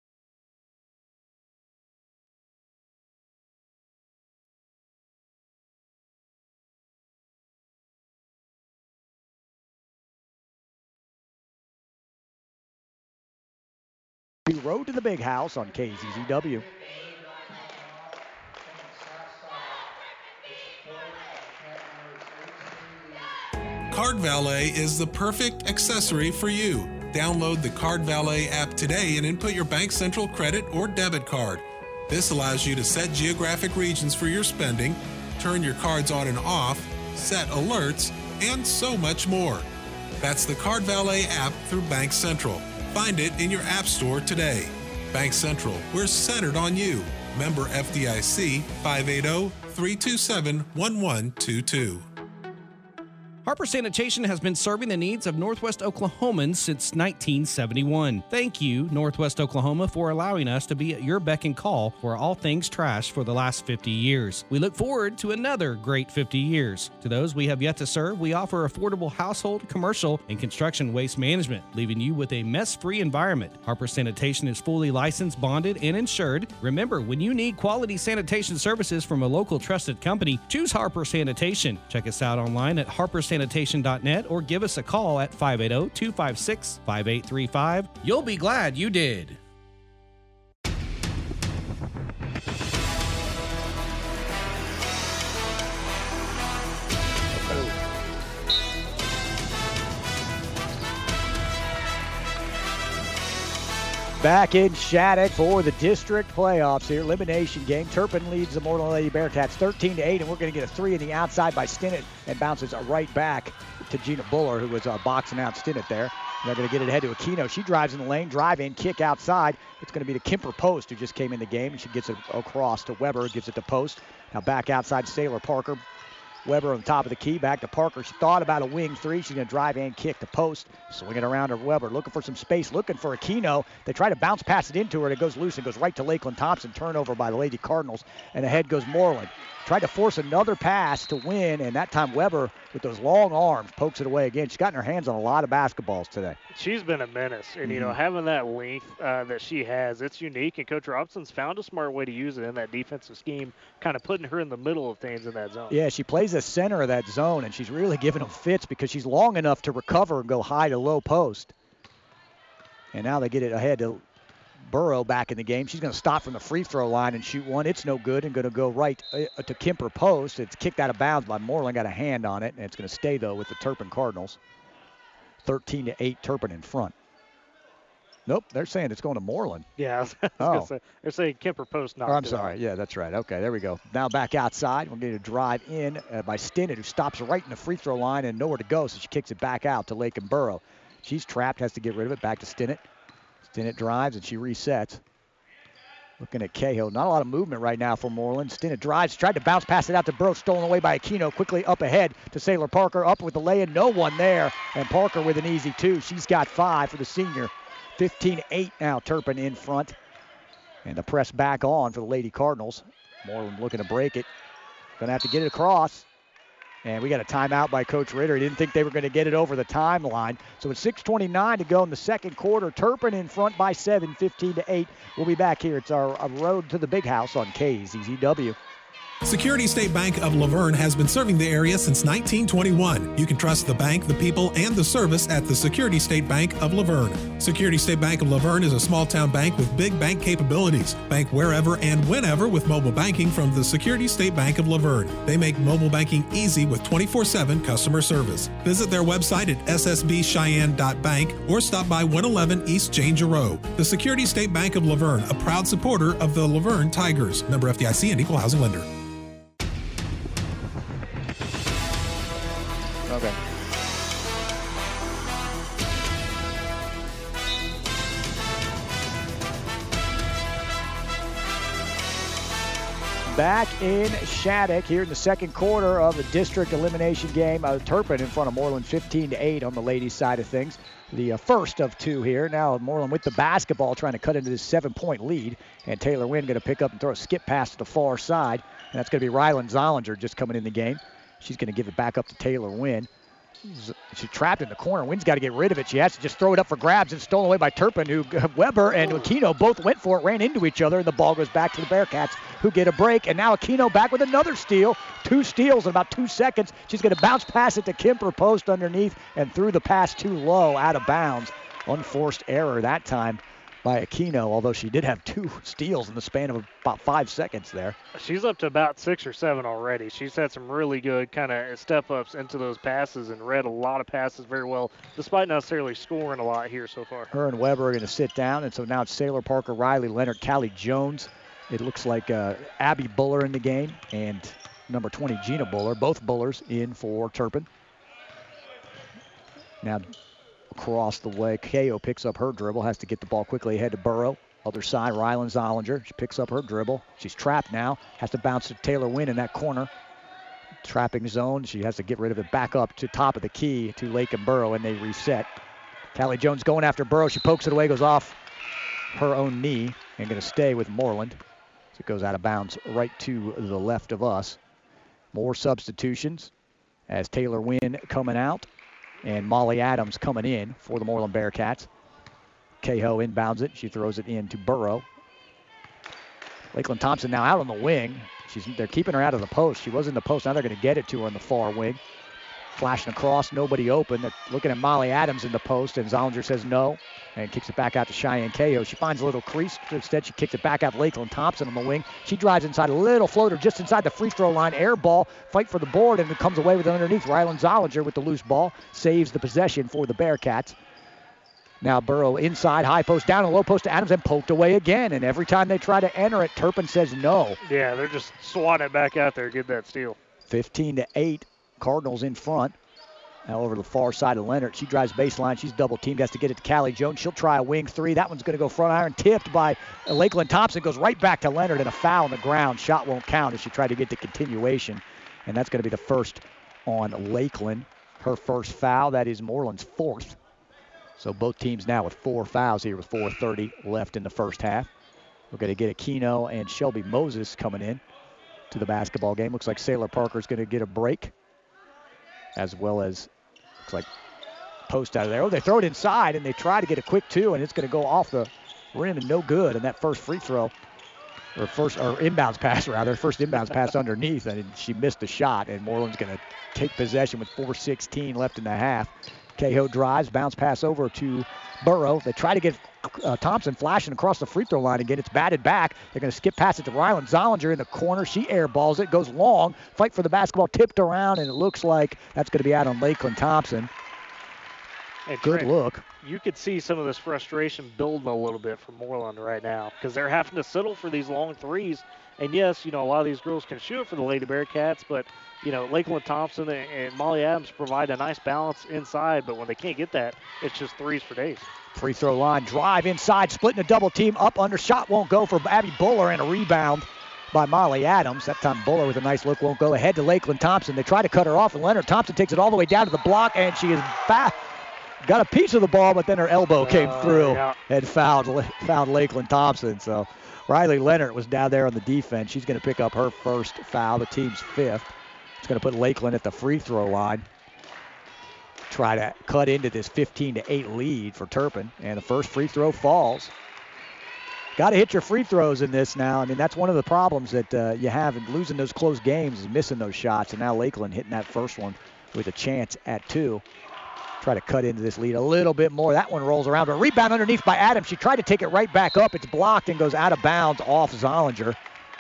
C: Road to the Big House on K Z Z W.
A: Card Valet is the perfect accessory for you. Download the Card Valet app today and input your Bank Central credit or debit card. This allows you to set geographic regions for your spending, turn your cards on and off, set alerts, and so much more. That's the Card Valet app through Bank Central. Find it in your app store today. Bank Central, we're centered on you. Member F D I C, five eight zero, three two seven, one one two two.
B: Harper Sanitation has been serving the needs of Northwest Oklahomans since nineteen seventy-one. Thank you, Northwest Oklahoma, for allowing us to be at your beck and call for all things trash for the last fifty years. We look forward to another great fifty years. To those we have yet to serve, we offer affordable household, commercial, and construction waste management, leaving you with a mess-free environment. Harper Sanitation is fully licensed, bonded, and insured. Remember, when you need quality sanitation services from a local trusted company, choose Harper Sanitation. Check us out online at harper sanitation dot net or give us a call at five eight zero, two five six, five eight three five. You'll be glad you did.
C: Back in Shattuck for the district playoffs here. Elimination game. Turpin leads the Moreland Lady Bearcats thirteen to eight, and we're going to get a three in the outside by Stinnett and bounces right back to Gina Buller, who was uh, boxing out Stinnett there. They're going to get it ahead to Aquino. She drives in the lane, drive in, kick outside. It's going to be to Kemper Post, who just came in the game, and she gets it across to Weber, gives it to Post. Now back outside to Sailor Parker. Weber on the top of the key, back to Parker. She thought about a wing three. She's going to drive and kick the post. Swing it around to Weber, looking for some space, looking for Aquino. They try to bounce pass it into her, and it goes loose and goes right to Lakeland Thompson. Turnover by the Lady Cardinals, and ahead goes Moreland. Tried to force another pass to win, and that time Weber, with those long arms, pokes it away again. She's gotten her hands on a lot of basketballs today.
D: She's been a menace, and, you
C: mm-hmm.
D: know, having that length uh, that she has, it's unique, and Coach Robinson's found a smart way to use it in that defensive scheme, kind of putting her in the middle of things in that zone.
C: Yeah, she plays the center of that zone, and she's really giving them fits because she's long enough to recover and go high to low post. And now they get it ahead to Burrow back in the game. She's going to stop from the free throw line and shoot one. It's no good and going to go right uh, to Kemper post. It's kicked out of bounds by Moreland. Got a hand on it, and it's going to stay, though, with the Turpin Cardinals. thirteen to eight, Turpin in front. Nope, they're saying it's going to Moreland.
D: Yeah, I was, I was
C: oh.
D: gonna say, they're saying Kemper post knocked
C: oh, I'm
D: it
C: sorry.
D: out.
C: Yeah, that's right. Okay, there we go. Now back outside. We're going to drive in uh, by Stinnett, who stops right in the free throw line and nowhere to go, so she kicks it back out to Lake and Burrow. She's trapped, has to get rid of it. Back to Stinnett. Stinnett drives, and she resets. Looking at Cahill. Not a lot of movement right now for Moreland. Stinnett drives, tried to bounce pass it out to Burrow, stolen away by Aquino. Quickly up ahead to Sailor Parker. Up with the lay-in, no one there. And Parker with an easy two. She's got five for the senior. fifteen eight now, Turpin in front. And the press back on for the Lady Cardinals. Moreland looking to break it. Gonna have to get it across. And we got a timeout by Coach Ritter. He didn't think they were going to get it over the timeline. So it's six twenty-nine to go in the second quarter. Turpin in front by seven, fifteen to eight. We'll be back here. It's our, our road to the big house on K Z Z W.
A: Security State Bank of Laverne has been serving the area since nineteen twenty-one. You can trust the bank, the people, and the service at the Security State Bank of Laverne. Security State Bank of Laverne is a small-town bank with big bank capabilities. Bank wherever and whenever with mobile banking from the Security State Bank of Laverne. They make mobile banking easy with twenty-four seven customer service. Visit their website at s s b cheyenne dot bank or stop by one eleven East Jane Giroux. The Security State Bank of Laverne, a proud supporter of the Laverne Tigers. Member F D I C and Equal Housing Lender.
C: Okay. Back in Shattuck here in the second quarter of the district elimination game. Uh, Turpin in front of Moreland fifteen to eight on the ladies' side of things. The uh, first of two here. Now Moreland with the basketball trying to cut into this seven-point lead. And Taylor Wynn going to pick up and throw a skip pass to the far side. And that's going to be Rylan Zollinger just coming in the game. She's going to give it back up to Taylor Wynn. She's, she's trapped in the corner. Wynn's got to get rid of it. She has to just throw it up for grabs and stolen away by Turpin, who Weber and Aquino both went for it, ran into each other, and the ball goes back to the Bearcats, who get a break. And now Aquino back with another steal. Two steals in about two seconds. She's going to bounce pass it to Kemper, post underneath, and threw the pass too low, out of bounds. Unforced error that time by Aquino, although she did have two steals in the span of about five seconds there.
D: She's up to about six or seven already. She's had some really good kind of step-ups into those passes and read a lot of passes very well, despite not necessarily scoring a lot here so far.
C: Her and Weber are going to sit down, and so now it's Sailor Parker, Riley Leonard, Callie Jones. It looks like uh, Abby Buller in the game and number twenty, Gina Buller, both Bullers in for Turpin. Now across the way, K O picks up her dribble, has to get the ball quickly ahead to Burrow. Other side, Rylan Zollinger. She picks up her dribble. She's trapped now, has to bounce to Taylor Wynn in that corner. Trapping zone, she has to get rid of it back up to top of the key to Lake and Burrow, and they reset. Callie Jones going after Burrow. She pokes it away, goes off her own knee, and going to stay with Moreland. So it goes out of bounds right to the left of us. More substitutions as Taylor Wynn coming out and Molly Adams coming in for the Moreland Bearcats. Cahill inbounds it. She throws it in to Burrow. Lakeland Thompson now out on the wing. She's, they're keeping her out of the post. She was in the post. Now they're going to get it to her on the far wing. Flashing across, nobody open. They're looking at Molly Adams in the post, and Zollinger says no and kicks it back out to Cheyenne Cahill. She finds a little crease. Instead, she kicks it back out to Lakeland Thompson on the wing. She drives inside, a little floater just inside the free throw line. Air ball, fight for the board, and it comes away with it underneath. Rylan Zollinger with the loose ball saves the possession for the Bearcats. Now Burrow inside, high post, down, and low post to Adams, and poked away again. And every time they try to enter it, Turpin says no.
D: Yeah, they're just swatting it back out there, get that steal.
C: fifteen to eight, Cardinals in front. Now over to the far side of Leonard. She drives baseline. She's double teamed. Has to get it to Callie Jones. She'll try a wing three. That one's going to go front iron. Tipped by Lakeland Thompson. Goes right back to Leonard, and a foul on the ground. Shot won't count as she tried to get the continuation. and that's going to be the first on Lakeland. Her first foul. That is Moreland's fourth. So both teams now with four fouls here with four thirty left in the first half. We're going to get Aquino and Shelby Moses coming in to the basketball game. Looks like Sailor Parker's going to get a break, as well as looks like post out of there. Oh, they throw it inside, and they try to get a quick two, and it's going to go off the rim and no good. And that first free throw, or first or inbounds pass rather, first inbounds pass underneath, and she missed the shot. And Moreland's going to take possession with four sixteen left in the half. Cahill drives, bounce pass over to Burrow. They try to get uh, Thompson flashing across the free throw line again. It's batted back. They're going to skip past it to Ryland Zollinger in the corner. She airballs it, goes long, fight for the basketball, tipped around, and it looks like that's going to be out on Lakeland Thompson.
D: Hey,
C: Good
D: Trent,
C: look.
D: You could see some of this frustration building a little bit for Moreland right now because they're having to settle for these long threes. And yes, you know, a lot of these girls can shoot for the Lady Bearcats, but, you know, Lakeland Thompson and, and Molly Adams provide a nice balance inside, but when they can't get that, it's just threes for days.
C: Free throw line, drive inside, splitting a double team, up under, shot won't go for Abby Buller, and a rebound by Molly Adams. That time Buller with a nice look won't go. Ahead to Lakeland Thompson. They try to cut her off, and Leonard Thompson takes it all the way down to the block, and she is back. Got a piece of the ball, but then her elbow came
D: uh,
C: through
D: yeah.
C: and fouled, fouled Lakeland Thompson. So Riley Leonard was down there on the defense. She's going to pick up her first foul, the team's fifth. It's going to put Lakeland at the free throw line. Try to cut into this fifteen to eight lead for Turpin, and the first free throw falls. Got to hit your free throws in this now. I mean, that's one of the problems that uh, you have in losing those close games is missing those shots, and now Lakeland hitting that first one with a chance at two. Try to cut into this lead a little bit more. That one rolls around. A rebound underneath by Adams. She tried to take it right back up. It's blocked and goes out of bounds off Zollinger.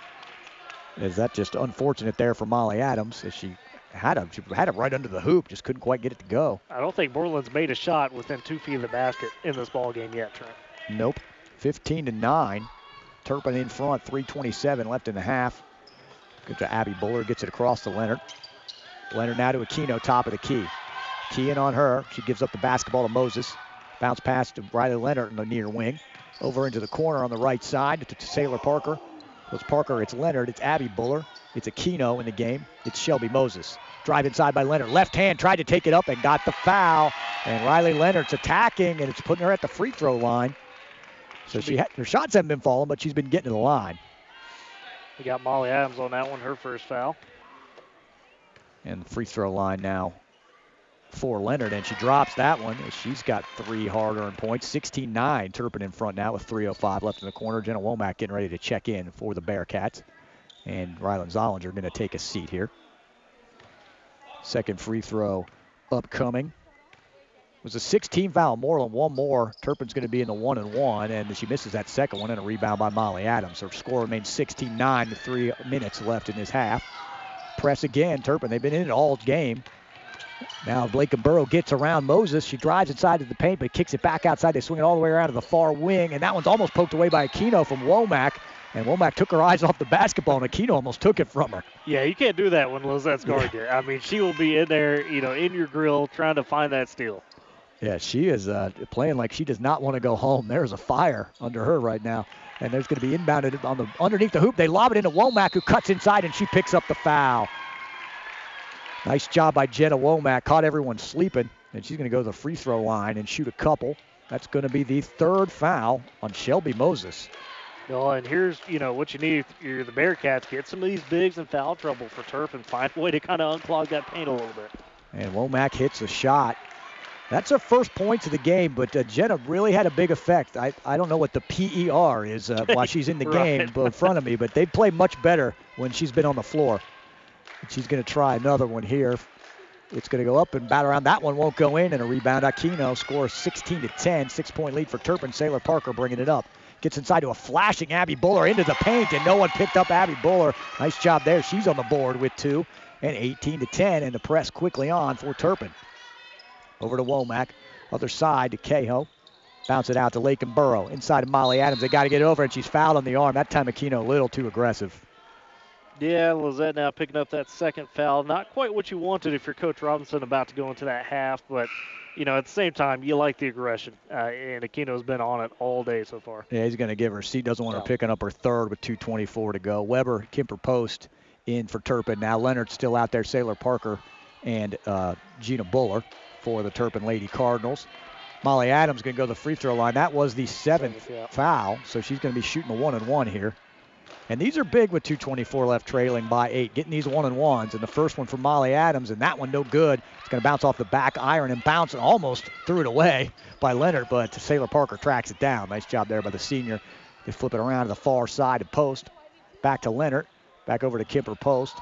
C: Is that just unfortunate there for Molly Adams as she had him. She had it right under the hoop, just couldn't quite get it to go.
D: I don't think Moreland's made a shot within two feet of the basket in this ball game yet, Trent.
C: Nope. fifteen to nine. Turpin in front, three twenty-seven left in the half. Good to Abby Buller, gets it across to Leonard. Leonard now to Aquino, top of the key. Key in on her. She gives up the basketball to Moses. Bounce pass to Riley Leonard in the near wing. Over into the corner on the right side to, to Sailor Parker. It's Parker, it's Leonard, it's Abby Buller. It's Aquino in the game. It's Shelby Moses. Drive inside by Leonard. Left hand, tried to take it up and got the foul. And Riley Leonard's attacking, and it's putting her at the free throw line. So she ha- her shots haven't been falling, but she's been getting to the line.
D: We got Molly Adams on that one, her first foul.
C: And the free throw line now for Leonard, and she drops that one. She's got three hard-earned points. sixteen nine, Turpin in front now with three oh five left in the corner. Jenna Womack getting ready to check in for the Bearcats. And Ryland Zollinger going to take a seat here. Second free throw upcoming. It was a sixteen foul. Moreland one more. Turpin's going to be in the one and one, and she misses that second one, and a rebound by Molly Adams. Her score remains sixteen nine with three minutes left in this half. Press again, Turpin. They've been in it all game. Now Blake and Burrow gets around Moses. She drives inside of the paint, but kicks it back outside. They swing it all the way around to the far wing, and that one's almost poked away by Aquino from Womack. And Womack took her eyes off the basketball, and Aquino almost took it from her.
D: Yeah, you can't do that when Lizette's guarding you. I mean, she will be in there, you know, in your grill trying to find that steal.
C: Yeah, she is uh, playing like she does not want to go home. There's a fire under her right now. And there's going to be inbounded on the underneath the hoop. They lob it into Womack, who cuts inside, and she picks up the foul. Nice job by Jenna Womack. Caught everyone sleeping, and she's going to go to the free throw line and shoot a couple. That's going to be the third foul on Shelby Moses.
D: No, and here's, you know, what you need if you're the Bearcats. Get some of these bigs in foul trouble for Turf and find a way to kind of unclog that paint a little bit.
C: And Womack hits a shot. That's her first points of the game, but uh, Jenna really had a big effect. I, I don't know what the P E R is uh, while she's in the
D: right.
C: game in front of me, but they play much better when she's been on the floor. She's going to try another one here. It's going to go up and bat around. That one won't go in, and a rebound. Aquino scores sixteen to ten. Six-point lead for Turpin. Sailor Parker bringing it up. Gets inside to a flashing Abby Buller into the paint, and no one picked up Abby Buller. Nice job there. She's on the board with two, and eighteen to ten, and the press quickly on for Turpin. Over to Womack. Other side to Cahill. Bounce it out to Lake and Burrow. Inside of Molly Adams. They got to get over, and she's fouled on the arm. That time Aquino a little too aggressive.
D: Yeah, Lizette now picking up that second foul. Not quite what you wanted if you're Coach Robinson about to go into that half, but, you know, at the same time, you like the aggression. Uh, and Aquino's been on it all day so far.
C: Yeah, he's going to give her a seat. Doesn't want her picking up her third with two twenty-four to go. Weber, Kemper post in for Turpin. Now Leonard's still out there, Sailor Parker and uh, Gina Buller for the Turpin Lady Cardinals. Molly Adams going to go to the free throw line. That was the seventh
D: yeah.
C: foul, so she's going to be shooting a one and one here. And these are big with two twenty-four left, trailing by eight, getting these one and ones. And the first one for Molly Adams, and that one no good. It's going to bounce off the back iron and bounce and almost threw it away by Leonard, but Sailor Parker tracks it down. Nice job there by the senior. They flip it around to the far side of post. Back to Leonard. Back over to Kipper post.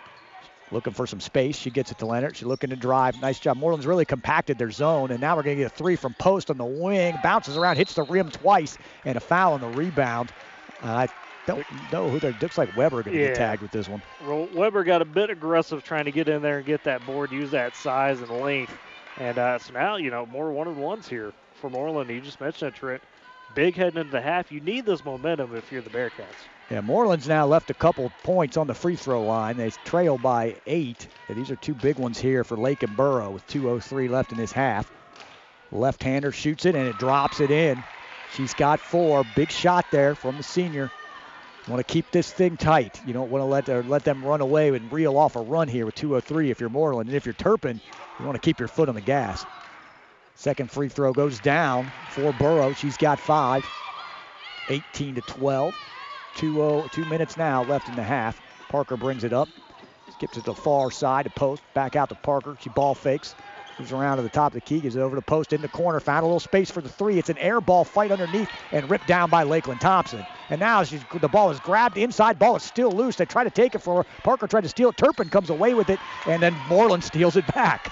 C: Looking for some space. She gets it to Leonard. She's looking to drive. Nice job. Moreland's really compacted their zone, and now we're going to get a three from post on the wing. Bounces around, hits the rim twice, and a foul on the rebound. Uh, I don't know who they're. Looks like Weber going to
D: yeah.
C: get tagged with this one.
D: Weber got a bit aggressive trying to get in there and get that board, use that size and length. And uh, so now, you know, more one-and-ones here for Moreland. You just mentioned it, Trent. Big heading into the half. You need this momentum if you're the Bearcats.
C: Yeah, Moreland's now left a couple points on the free throw line. They trail by eight. And these are two big ones here for Lake and Borough with two oh three left in this half. Left-hander shoots it, and it drops it in. She's got four. Big shot there from the senior. You want to keep this thing tight. You don't want to let, their, let them run away and reel off a run here with two oh three if you're Moreland. And if you're Turpin, you want to keep your foot on the gas. Second free throw goes down for Borough. She's got five. eighteen to twelve. Two, oh, two minutes now left in the half. Parker brings it up. Skips it to the far side to post. Back out to Parker. She ball fakes. Moves around to the top of the key. Gives it over to post in the corner. Found a little space for the three. It's an air ball fight underneath and ripped down by Lakeland Thompson. And now she's, the ball is grabbed inside. Ball is still loose. They try to take it for her. Parker tried to steal it. Turpin comes away with it. And then Moreland steals it back.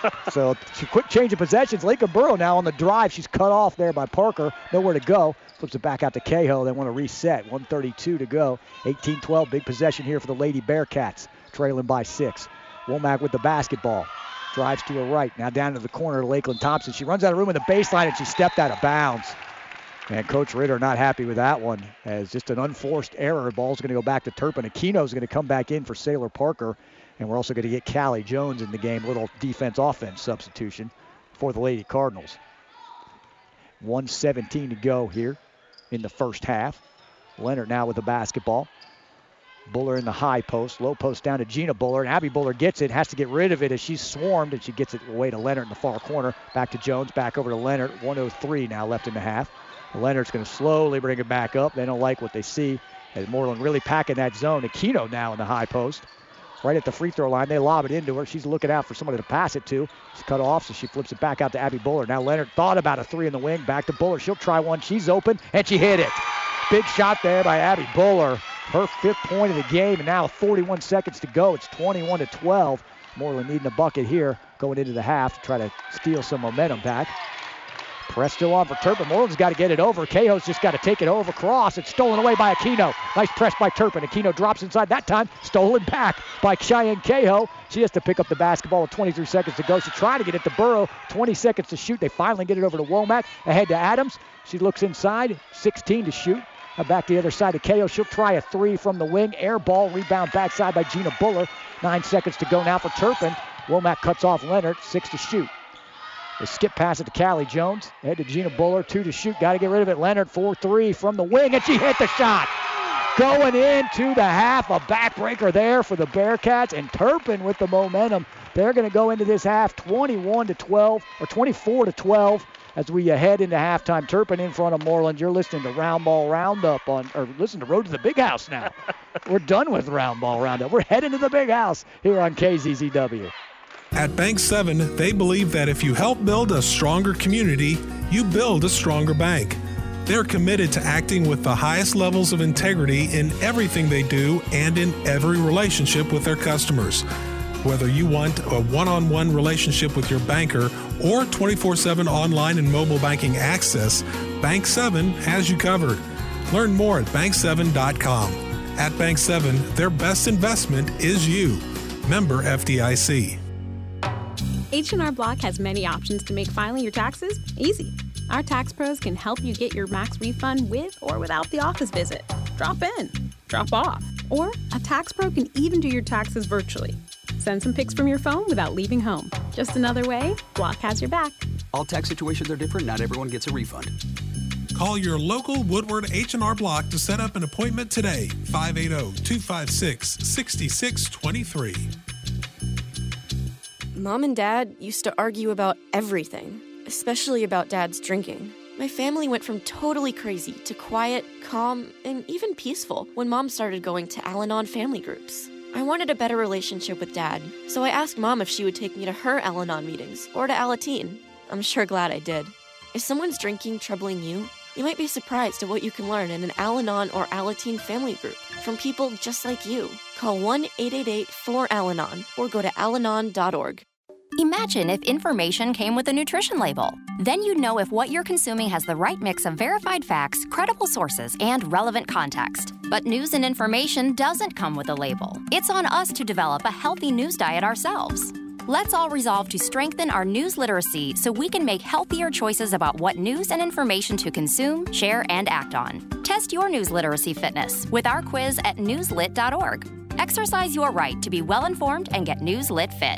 C: So quick change of possessions. Lakeland Borough now on the drive. She's cut off there by Parker. Nowhere to go. Flips it back out to Cahill. They want to reset. one thirty-two to go. eighteen twelve. Big possession here for the Lady Bearcats. Trailing by six. Womack with the basketball. Drives to her right. Now down to the corner to Lakeland Thompson. She runs out of room in the baseline and she stepped out of bounds. And Coach Ritter not happy with that one. As just an unforced error. Ball's going to go back to Turpin. Aquino's going to come back in for Sailor Parker. And we're also going to get Callie Jones in the game. Little defense-offense substitution for the Lady Cardinals. one seventeen to go here in the first half. Leonard now with the basketball. Buller in the high post. Low post down to Gina Buller. And Abby Buller gets it. Has to get rid of it as she's swarmed. And she gets it away to Leonard in the far corner. Back to Jones. Back over to Leonard. one oh three now left in the half. Leonard's going to slowly bring it back up. They don't like what they see. As Moreland really packing that zone. Aquino now in the high post. Right at the free throw line. They lob it into her. She's looking out for somebody to pass it to. She's cut off, so she flips it back out to Abby Buller. Now Leonard thought about a three in the wing. Back to Buller. She'll try one. She's open, and she hit it. Big shot there by Abby Buller. Her fifth point of the game, and now forty-one seconds to go. It's twenty-one to twelve. Moreland needing a bucket here going into the half to try to steal some momentum back. Press still on for Turpin. Moreland's got to get it over. Caho's just got to take it over cross. It's stolen away by Aquino. Nice press by Turpin. Aquino drops inside that time. Stolen back by Cheyenne Caho. She has to pick up the basketball with twenty-three seconds to go. She's trying to get it to Burrow. twenty seconds to shoot. They finally get it over to Womack. Ahead to Adams. She looks inside. sixteen to shoot. Now back to the other side to Caho. She'll try a three from the wing. Air ball. Rebound backside by Gina Buller. Nine seconds to go now for Turpin. Womack cuts off Leonard. Six to shoot. They skip pass it to Callie Jones. Head to Gina Buller. Two to shoot. Got to get rid of it. Leonard, four three from the wing, and she hit the shot. Going into the half. A backbreaker there for the Bearcats. And Turpin with the momentum. They're going to go into this half twenty-one to twelve, or twenty-four to twelve as we head into halftime. Turpin in front of Moreland. You're listening to Round Ball Roundup on, or listen to Road to the Big House now. We're done with Round Ball Roundup. We're heading to the Big House here on K Z Z W.
A: At Bank seven, they believe that if you help build a stronger community, you build a stronger bank. They're committed to acting with the highest levels of integrity in everything they do and in every relationship with their customers. Whether you want a one-on-one relationship with your banker or twenty-four seven online and mobile banking access, Bank seven has you covered. Learn more at bank seven dot com. At Bank seven, their best investment is you. Member F D I C.
K: H and R Block has many options to make filing your taxes easy. Our tax pros can help you get your max refund with or without the office visit. Drop in, drop off, or a tax pro can even do your taxes virtually. Send some pics from your phone without leaving home. Just another way Block has your back.
L: All tax situations are different. Not everyone gets a refund.
A: Call your local Woodward H and R Block to set up an appointment today. five eight zero, two five six, six six two three.
J: Mom and Dad used to argue about everything, especially about Dad's drinking. My family went from totally crazy to quiet, calm, and even peaceful when Mom started going to Al-Anon family groups. I wanted a better relationship with Dad, so I asked Mom if she would take me to her Al-Anon meetings or to Alateen. I'm sure glad I did. Is someone's drinking troubling you? You might be surprised at what you can learn in an Al-Anon or Alateen family group from people just like you. Call one eight eight eight four Al Anon or go to al anon dot org.
L: Imagine if information came with a nutrition label. Then you'd know if what you're consuming has the right mix of verified facts, credible sources, and relevant context. But news and information doesn't come with a label. It's on us to develop a healthy news diet ourselves. Let's all resolve to strengthen our news literacy so we can make healthier choices about what news and information to consume, share, and act on. Test your news literacy fitness with our quiz at newslit dot org. Exercise your right to be well-informed and get Newslit fit.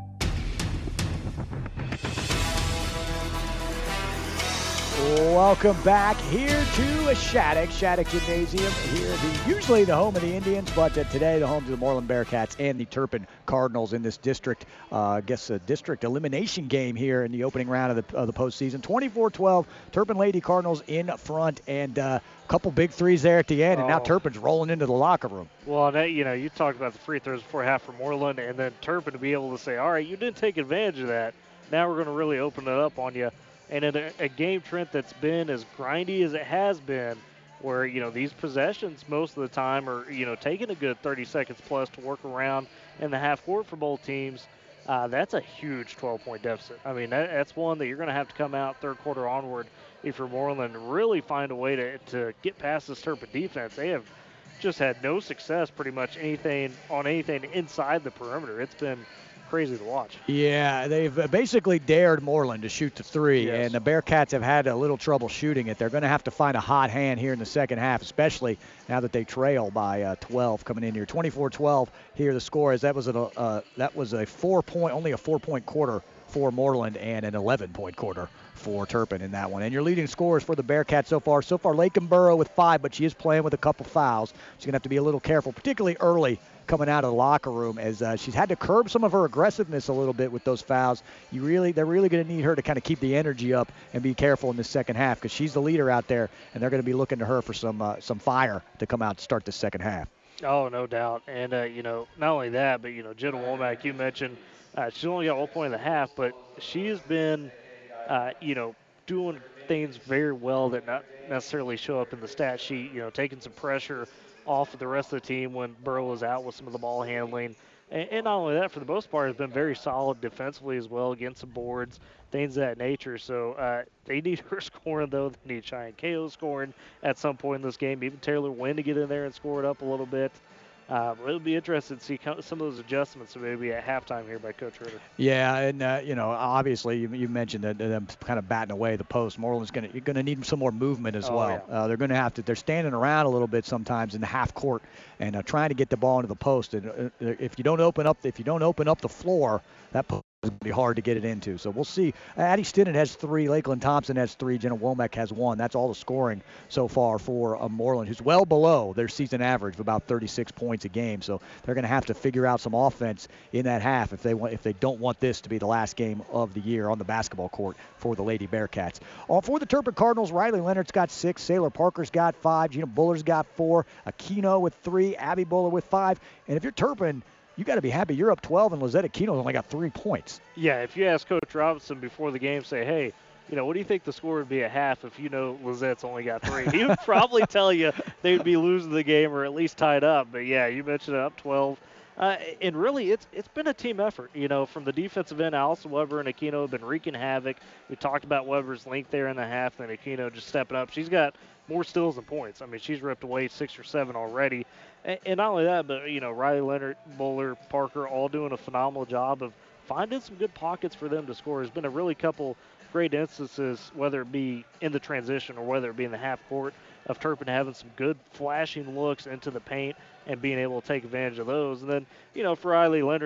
C: Welcome back here to Shattuck, Shattuck Gymnasium. Here, the, usually the home of the Indians, but uh, today the home to the Moreland Bearcats and the Turpin Cardinals in this district, uh, I guess a district elimination game here in the opening round of the, of the postseason. twenty-four twelve, Turpin Lady Cardinals in front, and uh, a couple big threes there at the end, and
D: oh.
C: now Turpin's rolling into the locker room.
D: Well, that, you know, you talked about the free throws before half for Moreland, and then Turpin to be able to say, all right, you didn't take advantage of that. Now we're going to really open it up on you. And in a, a game, Trent, that's been as grindy as it has been, where, you know, these possessions most of the time are, you know, taking a good thirty seconds plus to work around in the half court for both teams, uh, that's a huge twelve-point deficit. I mean, that, that's one that you're going to have to come out third quarter onward if you're Moreland and really find a way to, to get past this Turpin defense. They have just had no success pretty much anything on anything inside the perimeter. It's been crazy to watch.
C: Yeah, they've basically dared Moreland to shoot the three, yes. and the Bearcats have had a little trouble shooting it. They're going to have to find a hot hand here in the second half, especially now that they trail by uh, twelve coming in here. twenty-four twelve here the score is. That was a uh, that was a four point, only a four point quarter for Moreland and an eleven point quarter for Turpin in that one. And your leading scorers for the Bearcats so far, so far Lakenborough with five, but she is playing with a couple fouls. She's going to have to be a little careful, particularly early coming out of the locker room, as uh, she's had to curb some of her aggressiveness a little bit with those fouls. You really, they're really going to need her to kind of keep the energy up and be careful in the second half, because she's the leader out there, and they're going to be looking to her for some uh, some fire to come out to start the second half.
D: Oh, no doubt. And, uh, you know, not only that, but, you know, Jenna Womack, you mentioned uh, she's only got one point and a half, but she has been, uh, you know, doing things very well that not necessarily show up in the stat sheet, you know, taking some pressure off of the rest of the team when Burrow was out with some of the ball handling. And, and not only that, for the most part, has been very solid defensively as well, against some boards, things of that nature. So uh, they need her scoring, though. They need Cheyenne Cahill scoring at some point in this game, even Taylor Wynn to get in there and score it up a little bit. Uh, it'll be interesting to see some of those adjustments maybe at halftime here by Coach Ritter.
C: Yeah, and uh, you know, obviously you, you mentioned that them kind of batting away the post. Moreland's going to you're going to need some more movement as
D: oh,
C: well.
D: Yeah.
C: Uh, they're going to have to. They're standing around a little bit sometimes in the half court and uh, trying to get the ball into the post. And uh, if you don't open up, if you don't open up the floor, that post is going to be hard to get it into. So we'll see. Addie Stinnett has three. Lakeland Thompson has three. Jenna Womack has one. That's all the scoring so far for uh, Moreland, who's well below their season average of about thirty-six points a game. So they're going to have to figure out some offense in that half if they want, if they don't want this to be the last game of the year on the basketball court for the Lady Bearcats. Uh, for the Turpin Cardinals, Riley Leonard's got six. Sailor Parker's got five. Gina Buller's got four. Aquino with three. Abby Buller with five. And if you're Turpin, you got to be happy you're up twelve, and Lizette Aquino's only got three points.
D: Yeah, if you ask Coach Robinson before the game, say, hey, you know, what do you think the score would be at half if you know Lizette's only got three? He would probably tell you they'd be losing the game or at least tied up. But, yeah, you mentioned it, up twelve. Uh, and really, it's it's been a team effort. You know, from the defensive end, Allison Weber and Aquino have been wreaking havoc. We talked about Weber's length there in the half, and Aquino just stepping up. She's got more steals than points. I mean, she's ripped away six or seven already. And, and not only that, but, you know, Riley Leonard, Buller, Parker all doing a phenomenal job of finding some good pockets for them to score. There's been a really couple great instances, whether it be in the transition or whether it be in the half court, of Turpin having some good flashing looks into the paint and being able to take advantage of those. And then, you know, for Riley Leonard,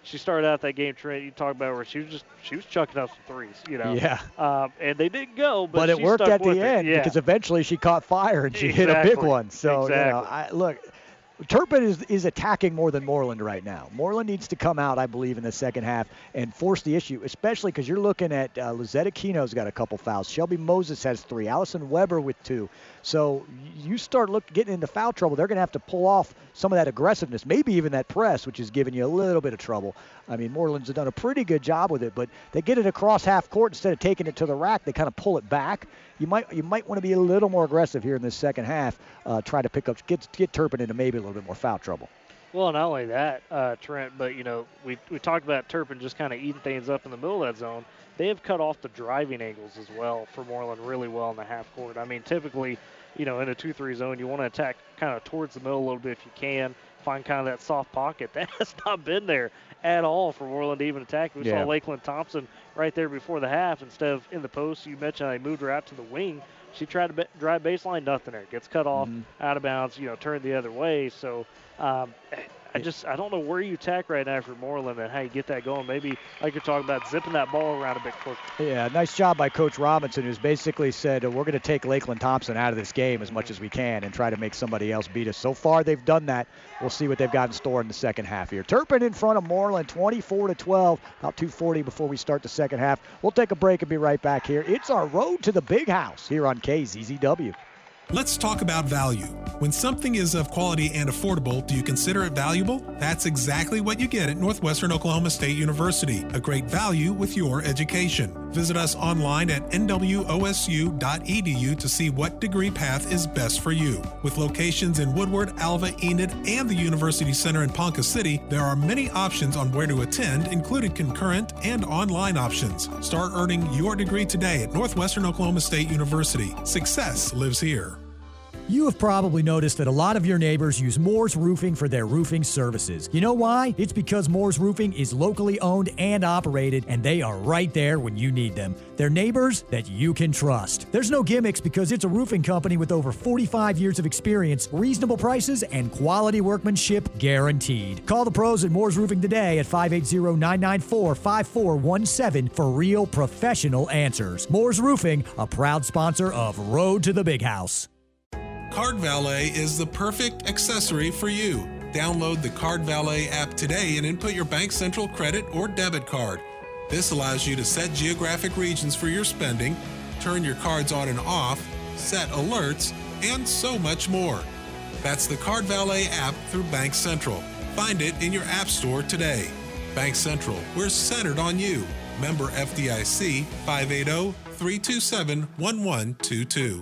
D: she started out that game, Trent, you talk about where she was just she was chucking up some threes, you know.
C: Yeah.
D: Um, and they didn't go, but,
C: but it
D: she
C: worked
D: stuck
C: at the
D: with
C: end
D: it. Yeah.
C: because eventually she caught fire and she
D: exactly.
C: hit a big one. So,
D: exactly.
C: you know, I, look, Turpin is, is attacking more than Moreland right now. Moreland needs to come out, I believe, in the second half and force the issue, especially because you're looking at uh, Lizette Aquino's got a couple fouls. Shelby Moses has three. Allison Weber with two. So you start look, getting into foul trouble, they're going to have to pull off some of that aggressiveness, maybe even that press, which is giving you a little bit of trouble. I mean, Moreland's done a pretty good job with it, but they get it across half court instead of taking it to the rack. They kind of pull it back. You might you might want to be a little more aggressive here in this second half. Uh, try to pick up, get get Turpin into maybe a little bit more foul trouble.
D: Well, not only that, uh, Trent, but, you know, we, we talked about Turpin just kind of eating things up in the middle of that zone. They have cut off the driving angles as well for Moreland really well in the half court. I mean, typically, you know, in a two three zone, you want to attack kind of towards the middle a little bit if you can, find kind of that soft pocket. That has not been there at all for Moreland to even attack. We
C: yeah.
D: saw Lakeland Thompson right there before the half. Instead of in the post, you mentioned they moved her out to the wing. She tried to be- drive baseline, nothing there. Gets cut off,
C: mm-hmm.
D: out of bounds, you know, turned the other way. So um, I just I don't know where you attack right now for Moreland and how you get that going. Maybe, like you're talking about, zipping that ball around a bit quicker.
C: Yeah, nice job by Coach Robinson, who's basically said, uh, we're going to take Lakeland Thompson out of this game as much as we can and try to make somebody else beat us. So far, they've done that. We'll see what they've got in store in the second half here. Turpin in front of Moreland, twenty-four to twelve, about two forty before we start the second half. We'll take a break and be right back here. It's our road to the big house here on K Z Z W.
A: Let's talk about value. When something is of quality and affordable, do you consider it valuable? That's exactly what you get at Northwestern Oklahoma State University, a great value with your education. Visit us online at N W O S U dot E D U to see what degree path is best for you. With locations in Woodward, Alva, Enid, and the University Center in Ponca City, there are many options on where to attend, including concurrent and online options. Start earning your degree today at Northwestern Oklahoma State University. Success lives here.
E: You have probably noticed that a lot of your neighbors use Moore's Roofing for their roofing services. You know why? It's because Moore's Roofing is locally owned and operated, and they are right there when you need them. They're neighbors that you can trust. There's no gimmicks because it's a roofing company with over forty-five years of experience, reasonable prices, and quality workmanship guaranteed. Call the pros at Moore's Roofing today at five eight zero, nine nine four, five four one seven for real professional answers. Moore's Roofing, a proud sponsor of Road to the Big House.
A: Card Valet is the perfect accessory for you. Download the Card Valet app today and input your Bank Central credit or debit card. This allows you to set geographic regions for your spending, turn your cards on and off, set alerts, and so much more. That's the Card Valet app through Bank Central. Find it in your app store today. Bank Central, we're centered on you. Member F D I C, five eight zero, three two seven, one one two two.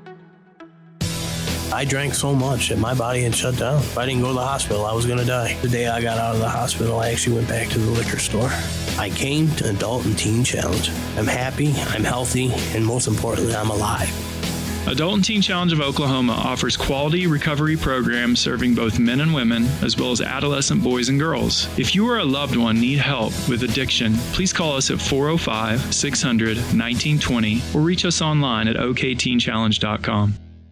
M: I drank so much that my body had shut down. If I didn't go to the hospital, I was going to die. The day I got out of the hospital, I actually went back to the liquor store. I came to Adult and Teen Challenge. I'm happy, I'm healthy, and most importantly, I'm alive.
N: Adult and Teen Challenge of Oklahoma offers quality recovery programs serving both men and women, as well as adolescent boys and girls. If you or a loved one need help with addiction, please call us at four oh five, six hundred, nineteen twenty or reach us online at O K teen challenge dot com.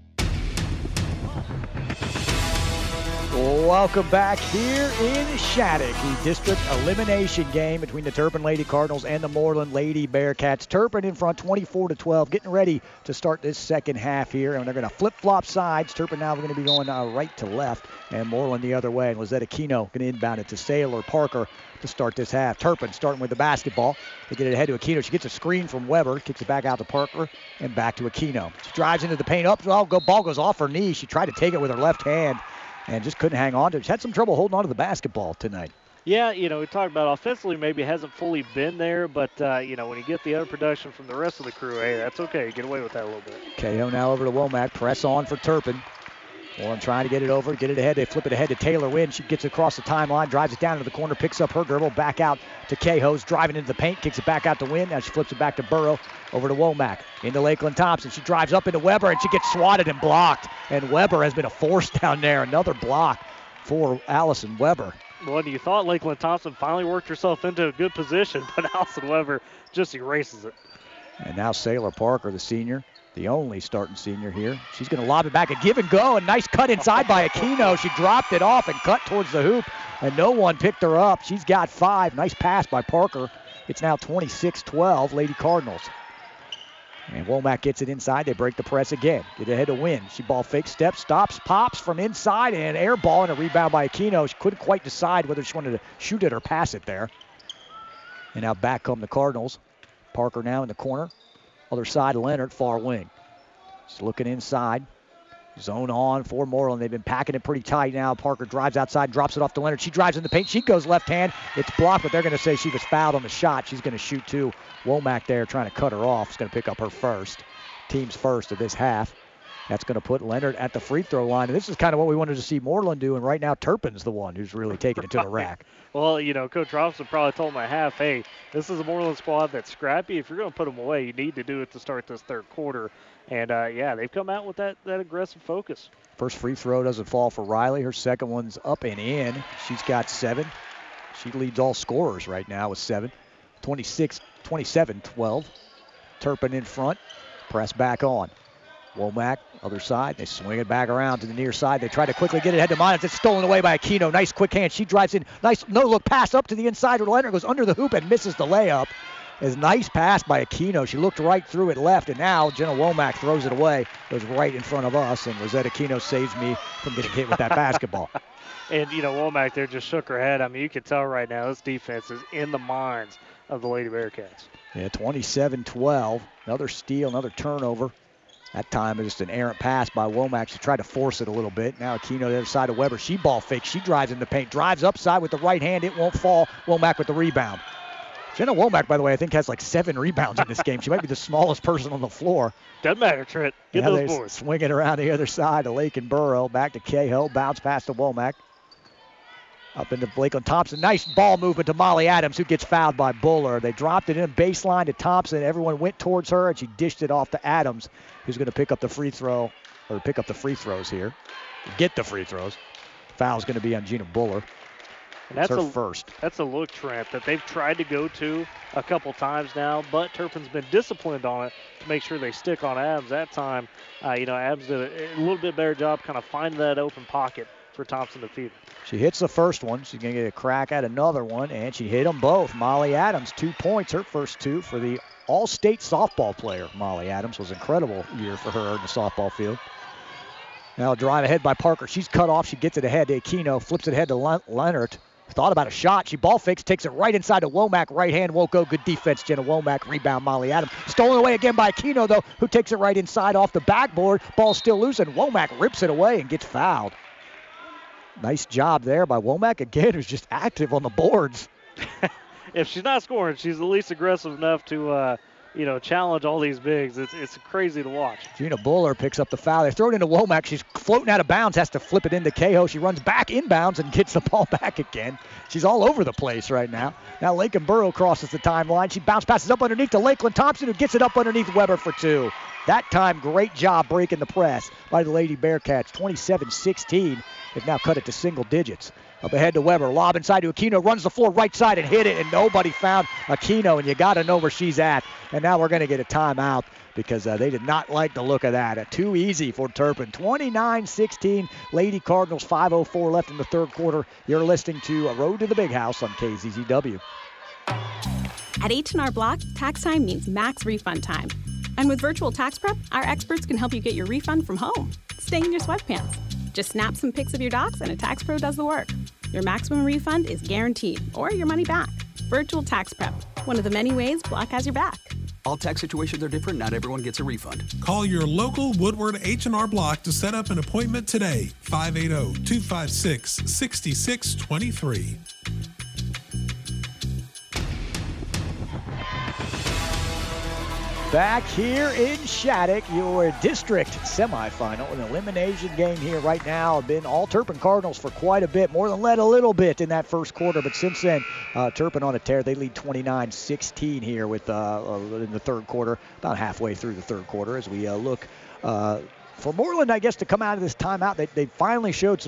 C: Welcome back here in Shattuck, the district elimination game between the Turpin Lady Cardinals and the Moreland Lady Bearcats. Turpin in front twenty-four to twelve, getting ready to start this second half here, and they're going to flip-flop sides. Turpin now going to be going uh, right to left, and Moreland the other way. And Lizette Aquino going to inbound it to Sailor Parker to start this half. Turpin starting with the basketball. They get it ahead to Aquino. She gets a screen from Weber, kicks it back out to Parker, and back to Aquino. She drives into the paint up. Well, go, ball goes off her knee. She tried to take it with her left hand and just couldn't hang on to it. She had some trouble holding on to the basketball tonight.
D: Yeah, you know, we talked about offensively maybe hasn't fully been there, but, uh, you know, when you get the other production from the rest of the crew, hey, that's okay. Get away with that a little bit.
C: Cahill now over to Womack. Press on for Turpin. Moreland trying to get it over, get it ahead. They flip it ahead to Taylor Wynn. She gets across the timeline, drives it down into the corner, picks up her dribble, back out to Cahoe's, driving into the paint, kicks it back out to Wynn. Now she flips it back to Burrow, over to Womack, into Lakeland Thompson. She drives up into Weber, and she gets swatted and blocked. And Weber has been a force down there. Another block for Allison Weber.
D: Well, you thought Lakeland Thompson finally worked herself into a good position, but Allison Weber just erases it.
C: And now Sailor Parker, the senior, the only starting senior here. She's going to lob it back, a give and go, a nice cut inside by Aquino. She dropped it off and cut towards the hoop, and no one picked her up. She's got five. Nice pass by Parker. It's now twenty-six twelve, Lady Cardinals. And Womack gets it inside. They break the press again. Get ahead to win. She ball fake, steps, stops, pops from inside, and air ball, and a rebound by Aquino. She couldn't quite decide whether she wanted to shoot it or pass it there. And now back come the Cardinals. Parker now in the corner. Other side, Leonard, far wing. She's looking inside. Zone on for Moreland. They've been packing it pretty tight now. Parker drives outside, drops it off to Leonard. She drives in the paint. She goes left hand. It's blocked, but they're going to say she was fouled on the shot. She's going to shoot two. Womack there trying to cut her off. She's going to pick up her first. Team's first of this half. That's going to put Leonard at the free throw line. And this is kind of what we wanted to see Moreland do. And right now, Turpin's the one who's really taking it to the rack.
D: Well, you know, Coach Robinson probably told my half, hey, this is a Moreland squad that's scrappy. If you're going to put them away, you need to do it to start this third quarter. And, uh, yeah, they've come out with that, that aggressive focus.
C: First free throw doesn't fall for Riley. Her second one's up and in. She's got seven. She leads all scorers right now with seven. twenty-six, twenty-seven twelve. Turpin in front. Press back on. Womack, other side. They swing it back around to the near side. They try to quickly get it ahead to Monitz. It's stolen away by Aquino. Nice quick hand. She drives in. Nice no-look pass up to the inside. Leonard goes under the hoop and misses the layup. It's a nice pass by Aquino. She looked right through it left, and now Jenna Womack throws it away. Goes right in front of us, and Rosetta Aquino saves me from getting hit with that basketball.
D: And, you know, Womack there just shook her head. I mean, you can tell right now this defense is in the minds of the Lady Bearcats.
C: Yeah, twenty-seven twelve. Another steal, another turnover. That time it's just an errant pass by Womack. She tried to force it a little bit. Now Aquino the other side of Weber. She ball fakes. She drives in the paint. Drives upside with the right hand. It won't fall. Womack with the rebound. Jenna Womack, by the way, I think has like seven rebounds in this game. She might be the smallest person on the floor.
D: Doesn't matter, Trent. Get
C: yeah,
D: those boards.
C: Swing it around the other side to Lake and Burrow. Back to Cahill. Bounce pass to Womack. Up into Lakeland Thompson. Nice ball movement to Molly Adams, who gets fouled by Buller. They dropped it in baseline to Thompson. Everyone went towards her, and she dished it off to Adams, who's going to pick up the free throw, or pick up the free throws here. Get the free throws. Foul's going to be on Gina Buller.
D: And that's
C: her
D: a,
C: first.
D: That's a look, Trent, that they've tried to go to a couple times now, but Turpin's been disciplined on it to make sure they stick on Adams. That time, uh, you know, Adams did a, a little bit better job kind of finding that open pocket for Thompson to feed.
C: She hits the first one. She's going to get a crack at another one, and she hit them both. Molly Adams, two points, her first two for the all-state softball player. Molly Adams was an incredible year for her in the softball field. Now a drive ahead by Parker. She's cut off. She gets it ahead to Aquino, flips it ahead to Le- Leonard. Thought about a shot. She ball fakes, takes it right inside to Womack. Right hand won't go. Good defense, Jenna Womack. Rebound, Molly Adams. Stolen away again by Aquino, though, who takes it right inside off the backboard. Ball still loose, and Womack rips it away and gets fouled. Nice job there by Womack again, who's just active on the boards.
D: If she's not scoring, she's at least aggressive enough to, uh, you know, challenge all these bigs. It's it's crazy to watch.
C: Gina Buller picks up the foul. They throw it into Womack. She's floating out of bounds, has to flip it into Cahill. She runs back inbounds and gets the ball back again. She's all over the place right now. Now Lakeland Burrow crosses the timeline. She bounce passes up underneath to Lakeland Thompson, who gets it up underneath Weber for two. That time, great job breaking the press by the Lady Bearcats. twenty-seven sixteen. They've now cut it to single digits. Up ahead to Weber. Lob inside to Aquino. Runs the floor right side and hit it, and nobody found Aquino, and you got to know where she's at. And now we're going to get a timeout because uh, they did not like the look of that. Uh, too easy for Turpin. twenty-nine sixteen. Lady Cardinals, five oh four left in the third quarter. You're listening to A Road to the Big House on K Z Z W.
K: At H and R Block, tax time means max refund time. And with Virtual Tax Prep, our experts can help you get your refund from home, staying in your sweatpants. Just snap some pics of your docs and a tax pro does the work. Your maximum refund is guaranteed, or your money back. Virtual Tax Prep, one of the many ways Block has your back.
O: All tax situations are different. Not everyone gets a refund.
A: Call your local Woodward H and R Block to set up an appointment today. five eight zero, two five six, six six two three.
C: Back here in Shattuck, your district semifinal, an elimination game here right now. Been all Turpin Cardinals for quite a bit, more than led a little bit in that first quarter, but since then, uh, Turpin on a tear. They lead twenty-nine sixteen here with uh, in the third quarter, about halfway through the third quarter as we uh, look uh, for Moreland, I guess, to come out of this timeout. They, they finally showed some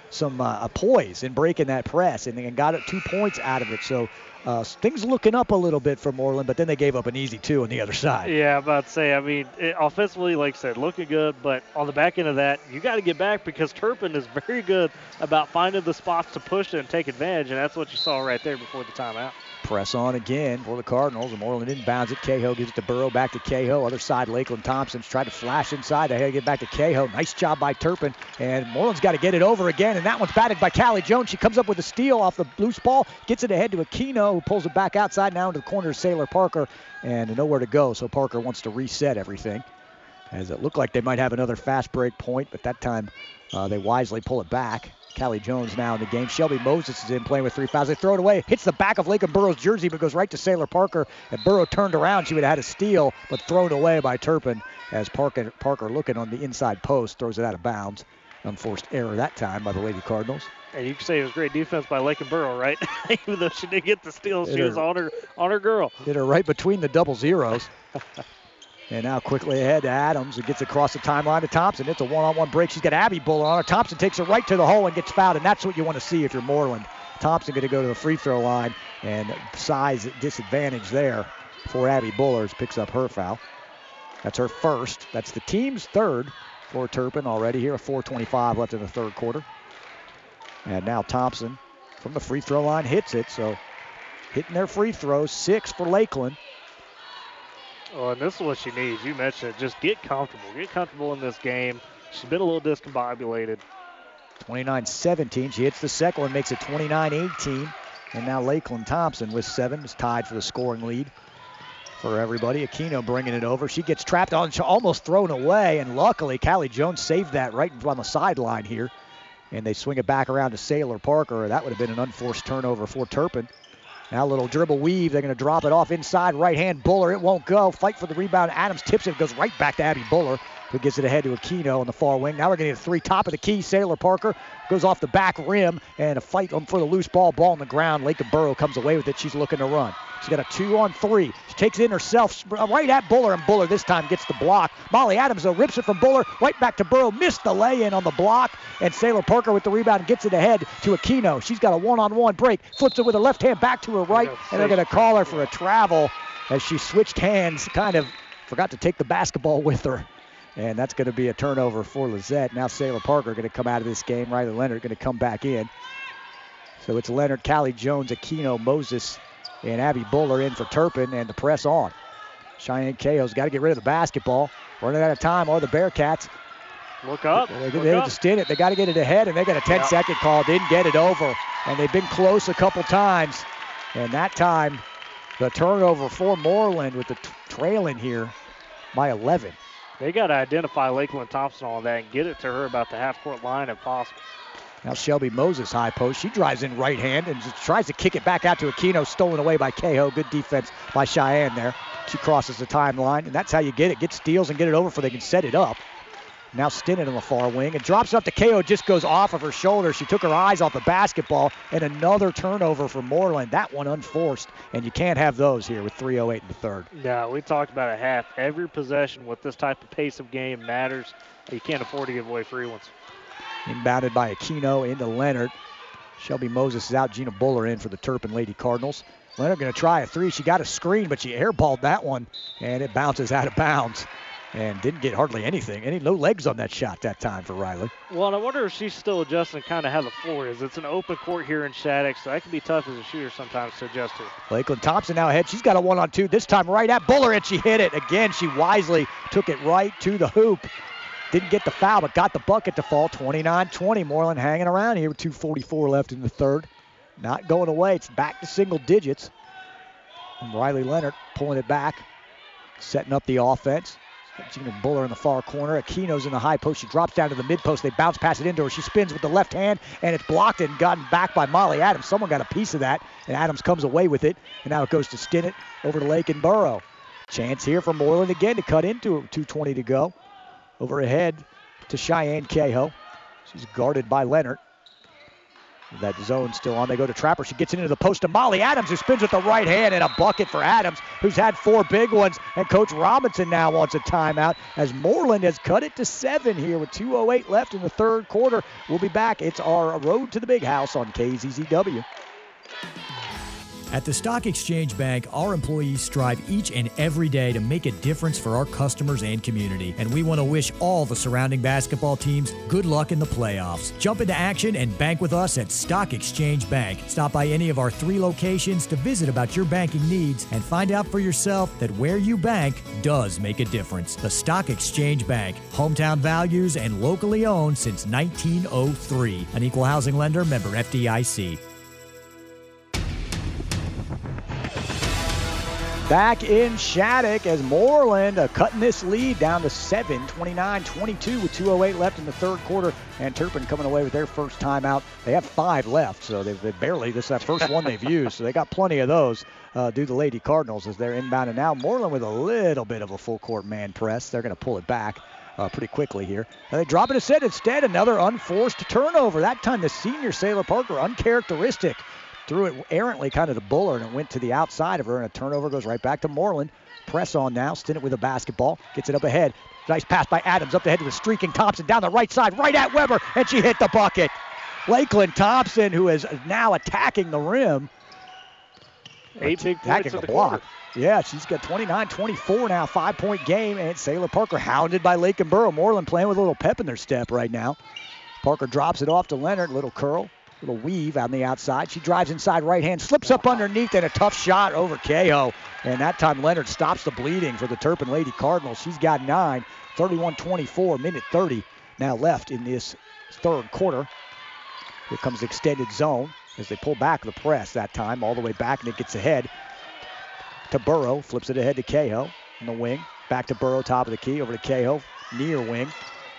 C: some uh, poise in breaking that press, and they got it two points out of it. So uh, things looking up a little bit for Moreland, but then they gave up an easy two on the other side.
D: Yeah, I'm about to say, I mean, it, offensively, like I said, looking good, but on the back end of that, you got to get back because Turpin is very good about finding the spots to push it and take advantage, and that's what you saw right there before the timeout.
C: Press on again for the Cardinals, and Moreland inbounds it. Cahill gives it to Burrow, back to Cahill. Other side, Lakeland Thompson's tried to flash inside. They had to get back to Cahill. Nice job by Turpin, and Moreland's got to get it over again, and that one's batted by Callie Jones. She comes up with a steal off the loose ball, gets it ahead to Aquino, who pulls it back outside now into the corner of Sailor Parker, and nowhere to go, so Parker wants to reset everything. As it looked like they might have another fast break point, but that time uh, they wisely pull it back. Callie Jones now in the game. Shelby Moses is in playing with three fouls. They throw it away. Hits the back of Lakeland Burrow's jersey, but goes right to Sailor Parker. If Burrow turned around, she would have had a steal, but thrown away by Turpin as Parker, Parker looking on the inside post, throws it out of bounds. Unforced error that time by the Lady Cardinals.
D: And you can say it was great defense by Lakeland Burrow, right? Even though she didn't get the steal, she was on her, on her girl.
C: Hit her right between the double zeros. And now quickly ahead to Adams, who gets across the timeline to Thompson. It's a one-on-one break. She's got Abby Buller on her. Thompson takes her right to the hole and gets fouled, and that's what you want to see if you're Moreland. Thompson going to go to the free throw line, and size disadvantage there for Abby Bullers. Picks up her foul. That's her first. That's the team's third for Turpin already here. four twenty-five left in the third quarter. And now Thompson from the free throw line hits it. So hitting their free throws, six for Lakeland.
D: Oh, and this is what she needs. You mentioned it. Just get comfortable. Get comfortable in this game. She's been a little discombobulated.
C: twenty-nine seventeen. She hits the second one, makes it twenty-nine eighteen. And now Lakeland Thompson with seven is tied for the scoring lead for everybody. Aquino bringing it over. She gets trapped on, almost thrown away, and luckily Callie Jones saved that right on the sideline here. And they swing it back around to Sailor Parker. That would have been an unforced turnover for Turpin. Now a little dribble weave. They're going to drop it off inside. Right hand Buller. It won't go. Fight for the rebound. Adams tips it. Goes right back to Abby Buller, who gets it ahead to Aquino on the far wing. Now we're going to get a three top of the key. Sailor Parker goes off the back rim, and a fight for the loose ball. Ball on the ground. Lakeland Burrow comes away with it. She's looking to run. She's got a two on three. She takes it in herself right at Buller, and Buller this time gets the block. Molly Adams, though, rips it from Buller right back to Burrow. Missed the lay-in on the block, and Sailor Parker with the rebound and gets it ahead to Aquino. She's got a one-on-one break. Flips it with her left hand back to her right, and they're going to call her for a travel as she switched hands, kind of forgot to take the basketball with her. And that's going to be a turnover for Lizette. Now Sailor Parker going to come out of this game. Riley Leonard going to come back in. So it's Leonard, Callie Jones, Aquino, Moses, and Abby Buller in for Turpin, and the press on. Cheyenne Cahill's got to get rid of the basketball. Running out of time are the Bearcats.
D: Look up.
C: They,
D: Look
C: they
D: up.
C: just did it. They got to get it ahead, and they got a ten-second yeah. call. Didn't get it over, and they've been close a couple times. And that time, the turnover for Moreland with the t- trailing here by eleven.
D: They got to identify Lakeland Thompson on that and get it to her about the half-court line if possible.
C: Now Shelby Moses high post. She drives in right hand and just tries to kick it back out to Aquino. Stolen away by Cahill. Good defense by Cheyenne there. She crosses the timeline, and that's how you get it. Get steals and get it over so they can set it up. Now Stinnett on the far wing. It drops up to Cahill. Just goes off of her shoulder. She took her eyes off the basketball, and another turnover for Moreland. That one unforced, and you can't have those here with three oh eight in the third.
D: No, we talked about a half. Every possession with this type of pace of game matters. You can't afford to give away free ones.
C: Inbounded by Aquino into Leonard. Shelby Moses is out. Gina Buller in for the Turpin Lady Cardinals. Leonard going to try a three. She got a screen, but she airballed that one, and it bounces out of bounds. And didn't get hardly anything. Any no legs on that shot that time for Riley.
D: Well, and I wonder if she's still adjusting kind of how the floor is. It's an open court here in Shattuck, so that can be tough as a shooter sometimes to adjust to.
C: Lakeland Thompson now ahead. She's got a one-on-two, this time right at Buller, and she hit it. Again, she wisely took it right to the hoop. Didn't get the foul, but got the bucket to fall. twenty-nine twenty. Moreland hanging around here with two forty-four left in the third. Not going away. It's back to single digits. And Riley Leonard pulling it back, setting up the offense. Gina Buller in the far corner. Aquino's in the high post. She drops down to the mid post. They bounce pass it into her. She spins with the left hand, and it's blocked and gotten back by Molly Adams. Someone got a piece of that, and Adams comes away with it. And now it goes to Stinnett over to Lakeland Burrow. Chance here for Moreland again to cut into it. two twenty to go. Over ahead to Cheyenne Cahill. She's guarded by Leonard. That zone still on. They go to Trapper. She gets it into the post to Molly Adams, who spins with the right hand, and a bucket for Adams, who's had four big ones. And Coach Robinson now wants a timeout as Moreland has cut it to seven here with two oh eight left in the third quarter. We'll be back. It's our Road to the Big House on K Z Z W.
E: At the Stock Exchange Bank, our employees strive each and every day to make a difference for our customers and community. And we want to wish all the surrounding basketball teams good luck in the playoffs. Jump into action and bank with us at Stock Exchange Bank. Stop by any of our three locations to visit about your banking needs and find out for yourself that where you bank does make a difference. The Stock Exchange Bank, hometown values and locally owned since nineteen oh three. An equal housing lender, member F D I C.
C: Back in Shattuck as Moreland uh, cutting this lead down to seven, twenty-nine twenty-two with two oh eight left in the third quarter. And Turpin coming away with their first timeout. They have five left, so they've, they've barely, this is that first one they've used, so they got plenty of those. Uh, do the Lady Cardinals as they're inbounding now. Moreland with a little bit of a full court man press. They're going to pull it back uh, pretty quickly here. Now they drop it instead. Instead, another unforced turnover. That time the senior Sailor Parker, uncharacteristic. Threw it errantly kind of to Buller, and it went to the outside of her, and a turnover goes right back to Moreland. Press on now. Stinnett with a basketball. Gets it up ahead. Nice pass by Adams up ahead to the streaking Thompson down the right side, right at Weber, and she hit the bucket. Lakeland Thompson, who is now attacking the rim.
D: Eight big points
C: the,
D: the
C: block.
D: quarter.
C: Yeah, she's got twenty-nine twenty-four now, five-point game, and Sailor Parker hounded by Lake and Borough. Moreland playing with a little pep in their step right now. Parker drops it off to Leonard, little curl. Little weave on the outside. She drives inside right hand, slips up underneath, and a tough shot over Cahoe. And that time Leonard stops the bleeding for the Turpin Lady Cardinals. She's got nine, thirty-one twenty-four, minute thirty now left in this third quarter. Here comes the extended zone as they pull back the press that time, all the way back, and it gets ahead to Burrow. Flips it ahead to Cahoe in the wing. Back to Burrow, top of the key, over to Cahoe, near wing.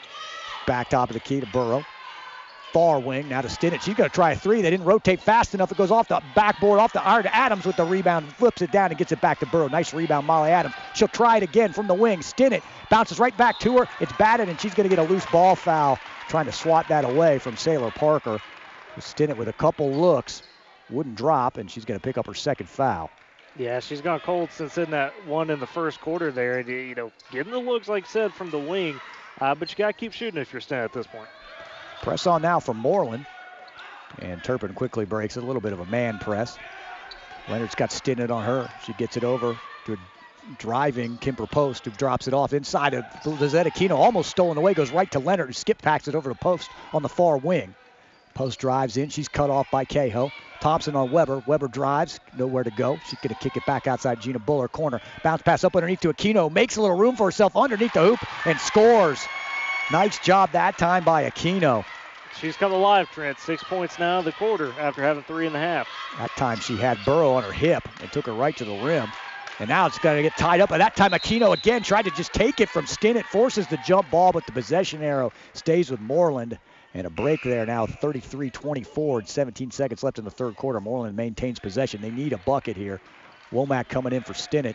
C: Back top of the key to Burrow. Far wing, now to Stinnett. She's going to try a three. They didn't rotate fast enough. It goes off the backboard, off the iron to Adams with the rebound. Flips it down and gets it back to Burrow. Nice rebound, Molly Adams. She'll try it again from the wing. Stinnett bounces right back to her. It's batted, and she's going to get a loose ball foul, trying to swat that away from Sailor Parker. Stinnett with a couple looks. Wouldn't drop, and she's going to pick up her second foul.
D: Yeah, she's gone cold since in that one in the first quarter there. And, you know, getting the looks, like I said, from the wing. Uh, but you got to keep shooting if you're Stinnett at this point.
C: Press on now from Moreland. And Turpin quickly breaks it. A little bit of a man press. Leonard's got Stinnett on her. She gets it over to a driving Kemper Post, who drops it off inside of Lizette Aquino. Almost stolen away. Goes right to Leonard, who skip packs it over to Post on the far wing. Post drives in. She's cut off by Cahoe. Thompson on Weber. Weber drives. Nowhere to go. She's going to kick it back outside Gina Buller. Corner. Bounce pass up underneath to Aquino. Makes a little room for herself underneath the hoop and scores. Nice job that time by Aquino.
D: She's come alive, Trent. Six points now in the quarter after having three and a half.
C: That time she had Burrow on her hip and took her right to the rim. And now it's going to get tied up. But that time Aquino again tried to just take it from Stinnett. Forces the jump ball, but the possession arrow stays with Moreland. And a break there now, thirty-three twenty-four and seventeen seconds left in the third quarter. Moreland maintains possession. They need a bucket here. Womack coming in for Stinnett.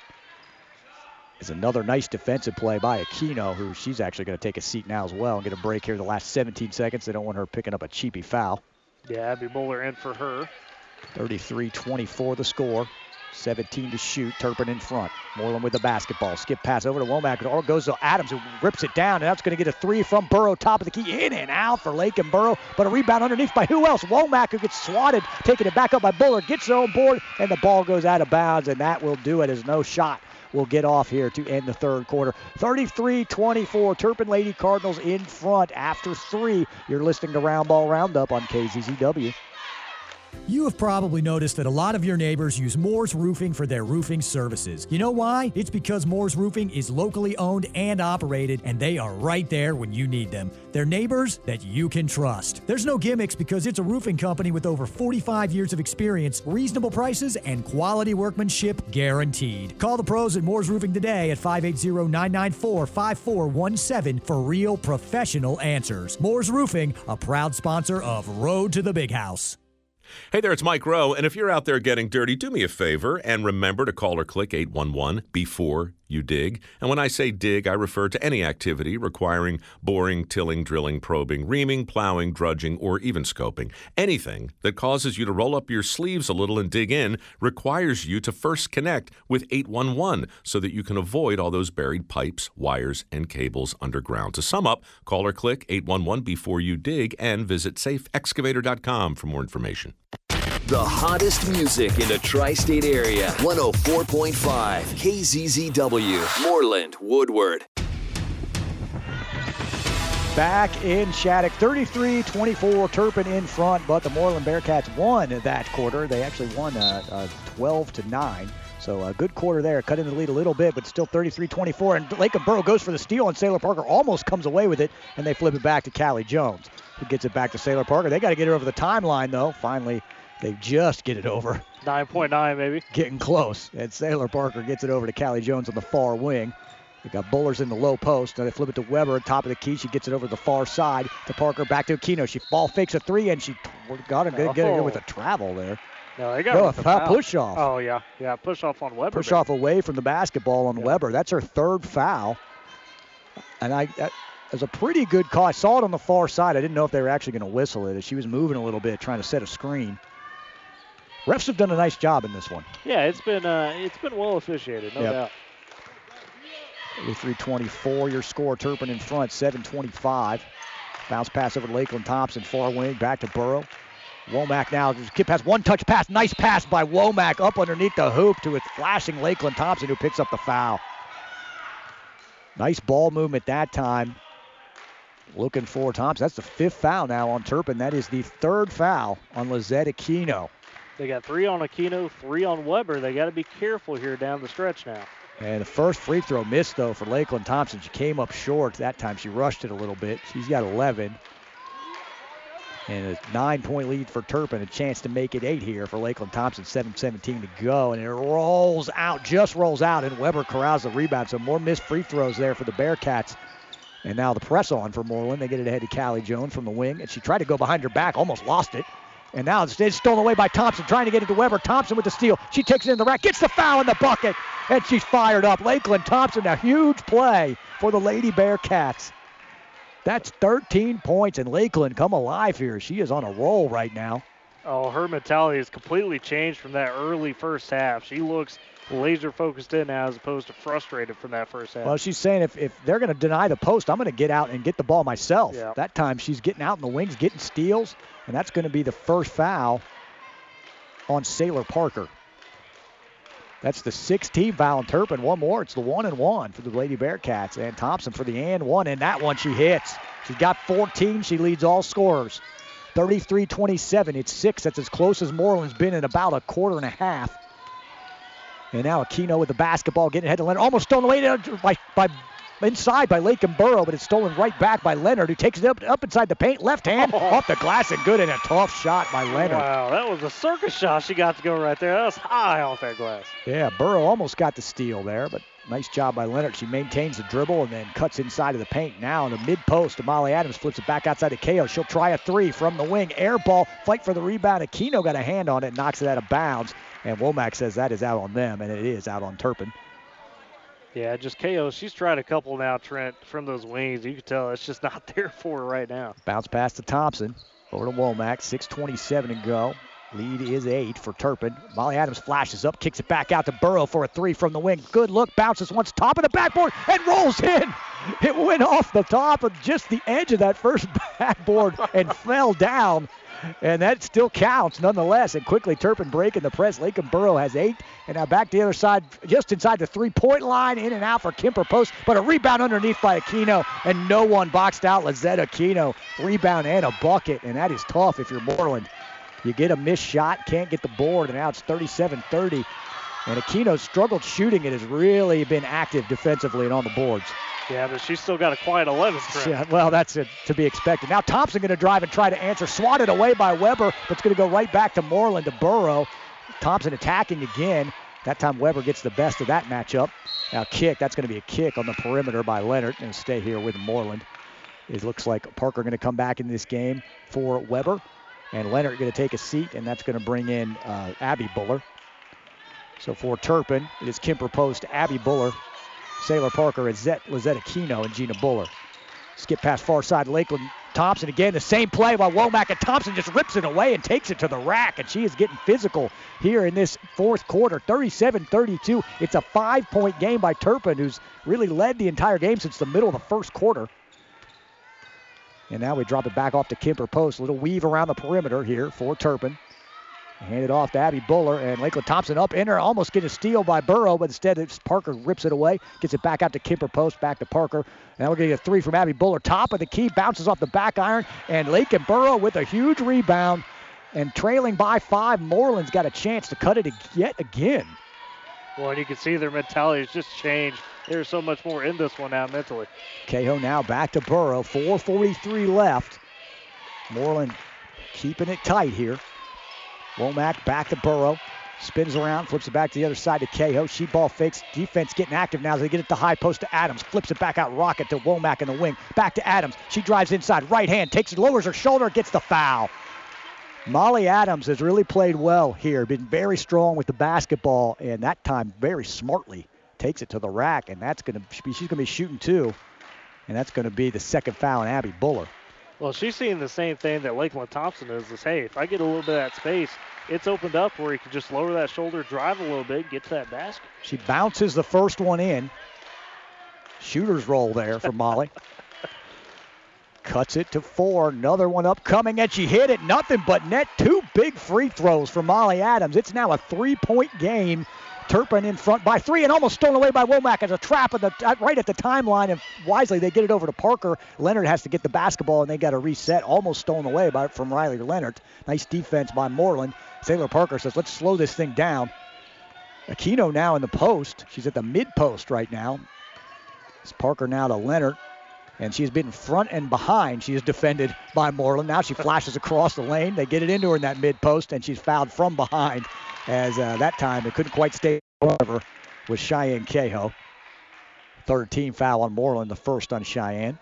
C: Is another nice defensive play by Aquino, who she's actually going to take a seat now as well and get a break here the last seventeen seconds. They don't want her picking up a cheapy foul.
D: Yeah, Abby Buller in for her.
C: thirty-three twenty-four the score. seventeen to shoot. Turpin in front. Moreland with the basketball. Skip pass over to Womack. Or goes to Adams, who rips it down. And that's going to get a three from Burrow. Top of the key. In and out for Lake and Burrow. But a rebound underneath by who else? Womack, who gets swatted. Taking it back up by Buller. Gets her own board. And the ball goes out of bounds. And that will do it as no shot will get off here to end the third quarter. thirty-three twenty-four. Turpin Lady Cardinals in front after three. You're listening to Round Ball Roundup on K Z Z W.
E: You have probably noticed that a lot of your neighbors use Moore's Roofing for their roofing services. You know why? It's because Moore's Roofing is locally owned and operated, and they are right there when you need them. They're neighbors that you can trust. There's no gimmicks because it's a roofing company with over forty-five years of experience, reasonable prices, and quality workmanship guaranteed. Call the pros at Moore's Roofing today at five eight zero, nine nine four, five four one seven for real professional answers. Moore's Roofing, a proud sponsor of Road to the Big House.
P: Hey there, it's Mike Rowe, and if you're out there getting dirty, do me a favor and remember to call or click eight one one before you dig. And when I say dig, I refer to any activity requiring boring, tilling, drilling, probing, reaming, plowing, drudging, or even scoping. Anything that causes you to roll up your sleeves a little and dig in requires you to first connect with eight one one so that you can avoid all those buried pipes, wires, and cables underground. To sum up, call or click eight one one before you dig and visit safe excavator dot com for more information.
Q: The hottest music in the tri-state area. one oh four point five K Z Z W, Moreland, Woodward.
C: Back in Shattuck, thirty-three twenty-four, Turpin in front, but the Moreland Bearcats won that quarter. They actually won uh, uh, twelve to nine. So a good quarter there, cut in the lead a little bit, but still thirty-three twenty-four. And Lakin Borough goes for the steal, and Sailor Parker almost comes away with it, and they flip it back to Callie Jones, who gets it back to Sailor Parker. They got to get it over the timeline, though. Finally, they just get it over.
D: nine point nine, maybe.
C: Getting close. And Sailor Parker gets it over to Callie Jones on the far wing. They got Bullers in the low post. Now they flip it to Weber at top of the key. She gets it over the far side to Parker. Back to Aquino. She ball fakes a three, and she got it. Oh. Get it with a travel there.
D: No, they got
C: no,
D: a foul.
C: Push off.
D: Oh, yeah. Yeah, push off on Weber.
C: Push
D: there.
C: off away from the basketball on
D: yeah.
C: Weber. That's her third foul. And I that was a pretty good call. I saw it on the far side. I didn't know if they were actually going to whistle it. She was moving a little bit, trying to set a screen. Refs have done a nice job in this one.
D: Yeah, it's been uh, it's been well officiated, no
C: yep.
D: doubt.
C: thirty-three twenty-four, your score, Turpin in front, seven twenty-five. Bounce pass over to Lakeland Thompson, far wing, back to Burrow. Womack now, Kip has one touch pass, nice pass by Womack up underneath the hoop to a flashing Lakeland Thompson, who picks up the foul. Nice ball movement that time. Looking for Thompson. That's the fifth foul now on Turpin. That is the third foul on Lizette Aquino.
D: They got three on Aquino, three on Weber. They got to be careful here down the stretch now.
C: And the first free throw missed, though, for Lakeland Thompson. She came up short. That time she rushed it a little bit. She's got eleven. And a nine-point lead for Turpin. A chance to make it eight here for Lakeland Thompson. seven seventeen to go. And it rolls out, just rolls out, and Weber corrals the rebound. So more missed free throws there for the Bearcats. And now the press on for Moreland. They get it ahead to Callie Jones from the wing. And she tried to go behind her back, almost lost it. And now it's stolen away by Thompson, trying to get it to Weber. Thompson with the steal. She takes it in the rack, gets the foul in the bucket, and she's fired up. Lakeland Thompson, a huge play for the Lady Bearcats. That's thirteen points, and Lakeland come alive here. She is on a roll right now.
D: Oh, her mentality has completely changed from that early first half. She looks laser focused in now as opposed to frustrated from that first half.
C: Well, she's saying if, if they're going to deny the post, I'm going to get out and get the ball myself.
D: Yeah.
C: That time she's getting out in the wings, getting steals, and that's going to be the first foul on Sailor Parker. That's the sixteenth foul on Turpin. One more. It's the one and one for the Lady Bearcats. And Thompson for the and one, and that one she hits. She's got fourteen. She leads all scorers. thirty-three twenty-seven. It's six. That's as close as Moreland's been in about a quarter and a half. And now Aquino with the basketball, getting ahead to Leonard. Almost stolen away by, by inside by Lakin Borough, but it's stolen right back by Leonard, who takes it up, up inside the paint. Left hand oh. off the glass and good, and a tough shot by Leonard.
D: Wow, that was a circus shot she got to go right there. That was high off that glass.
C: Yeah, Borough almost got the steal there, but nice job by Leonard. She maintains the dribble and then cuts inside of the paint. Now in the mid-post, Molly Adams flips it back outside to K O. She'll try a three from the wing. Air ball, fight for the rebound. Aquino got a hand on it, knocks it out of bounds. And Womack says that is out on them, and it is out on Turpin.
D: Yeah, just K O. She's tried a couple now, Trent, from those wings. You can tell it's just not there for her right now.
C: Bounce pass to Thompson. Over to Womack. six twenty-seven to go. Lead is eight for Turpin. Molly Adams flashes up, kicks it back out to Burrow for a three from the wing. Good look, bounces once top of the backboard and rolls in. It went off the top of just the edge of that first backboard and fell down. And that still counts nonetheless. And quickly Turpin breaking the press. Lakin Borough has eight. And now back to the other side, just inside the three-point line, in and out for Kemper post. But a rebound underneath by Aquino, and no one boxed out Lizette Aquino. Rebound and a bucket, and that is tough if you're Moreland. You get a missed shot, can't get the board, and now it's thirty-seven thirty. And Aquino's struggled shooting. It has really been active defensively and on the boards.
D: Yeah, but she's still got a quiet eleven.
C: Yeah, well, that's a, to be expected. Now Thompson going to drive and try to answer. Swatted away by Weber, but it's going to go right back to Moreland to Burrow. Thompson attacking again. That time Weber gets the best of that matchup. Now kick, that's going to be a kick on the perimeter by Leonard. Going to stay here with Moreland. It looks like Parker going to come back in this game for Weber. And Leonard going to take a seat, and that's going to bring in uh, Abby Buller. So for Turpin, it is Kemper Post, Abby Buller, Sailor Parker, Lizette Aquino, and Gina Buller. Skip past far side, Lakeland Thompson again, the same play while Womack, and Thompson just rips it away and takes it to the rack, and she is getting physical here in this fourth quarter, thirty-seven thirty-two. It's a five-point game by Turpin, who's really led the entire game since the middle of the first quarter. And now we drop it back off to Kemper Post. A little weave around the perimeter here for Turpin. Hand it off to Abby Buller, and Lakeland Thompson up in her, almost get a steal by Burrow, but instead it's Parker rips it away, gets it back out to Kemper Post, back to Parker. Now we're going to get a three from Abby Buller. Top of the key, bounces off the back iron, and Lakeland Burrow with a huge rebound. And trailing by five, Moreland's got a chance to cut it yet again.
D: Well, and you can see their mentality has just changed. There's so much more in this one now mentally.
C: Cahoe now back to Burrow, four forty-three left. Moreland keeping it tight here. Womack back to Burrow. Spins around, flips it back to the other side to Cahoe. She ball fakes. Defense getting active now as they get it to high post to Adams. Flips it back out, rocket to Womack in the wing. Back to Adams. She drives inside. Right hand, takes it, lowers her shoulder, gets the foul. Molly Adams has really played well here. Been very strong with the basketball, and that time very smartly takes it to the rack, and that's going to be, she's going to be shooting two, and that's going to be the second foul on Abby Buller.
D: Well, she's seeing the same thing that Lakeland Thompson is, is, hey, if I get a little bit of that space, it's opened up where you can just lower that shoulder, drive a little bit, get to that basket.
C: She bounces the first one in. Shooter's roll there for Molly. Cuts it to four. Another one upcoming, and she hit it. Nothing but net. Two big free throws for Molly Adams. It's now a three-point game. Turpin in front by three and almost stolen away by Womack as a trap at the, right at the timeline, and wisely they get it over to Parker. Leonard has to get the basketball, and they got a reset. Almost stolen away by from Riley Leonard. Nice defense by Moreland. Sailor Parker says, let's slow this thing down. Aquino now in the post. She's at the mid-post right now. It's Parker now to Leonard, and she's been front and behind. She is defended by Moreland. Now she flashes across the lane. They get it into her in that mid-post, and she's fouled from behind. As uh, that time it couldn't quite stay, however, with Cheyenne Cahoe. Third team foul on Moreland, the first on Cheyenne.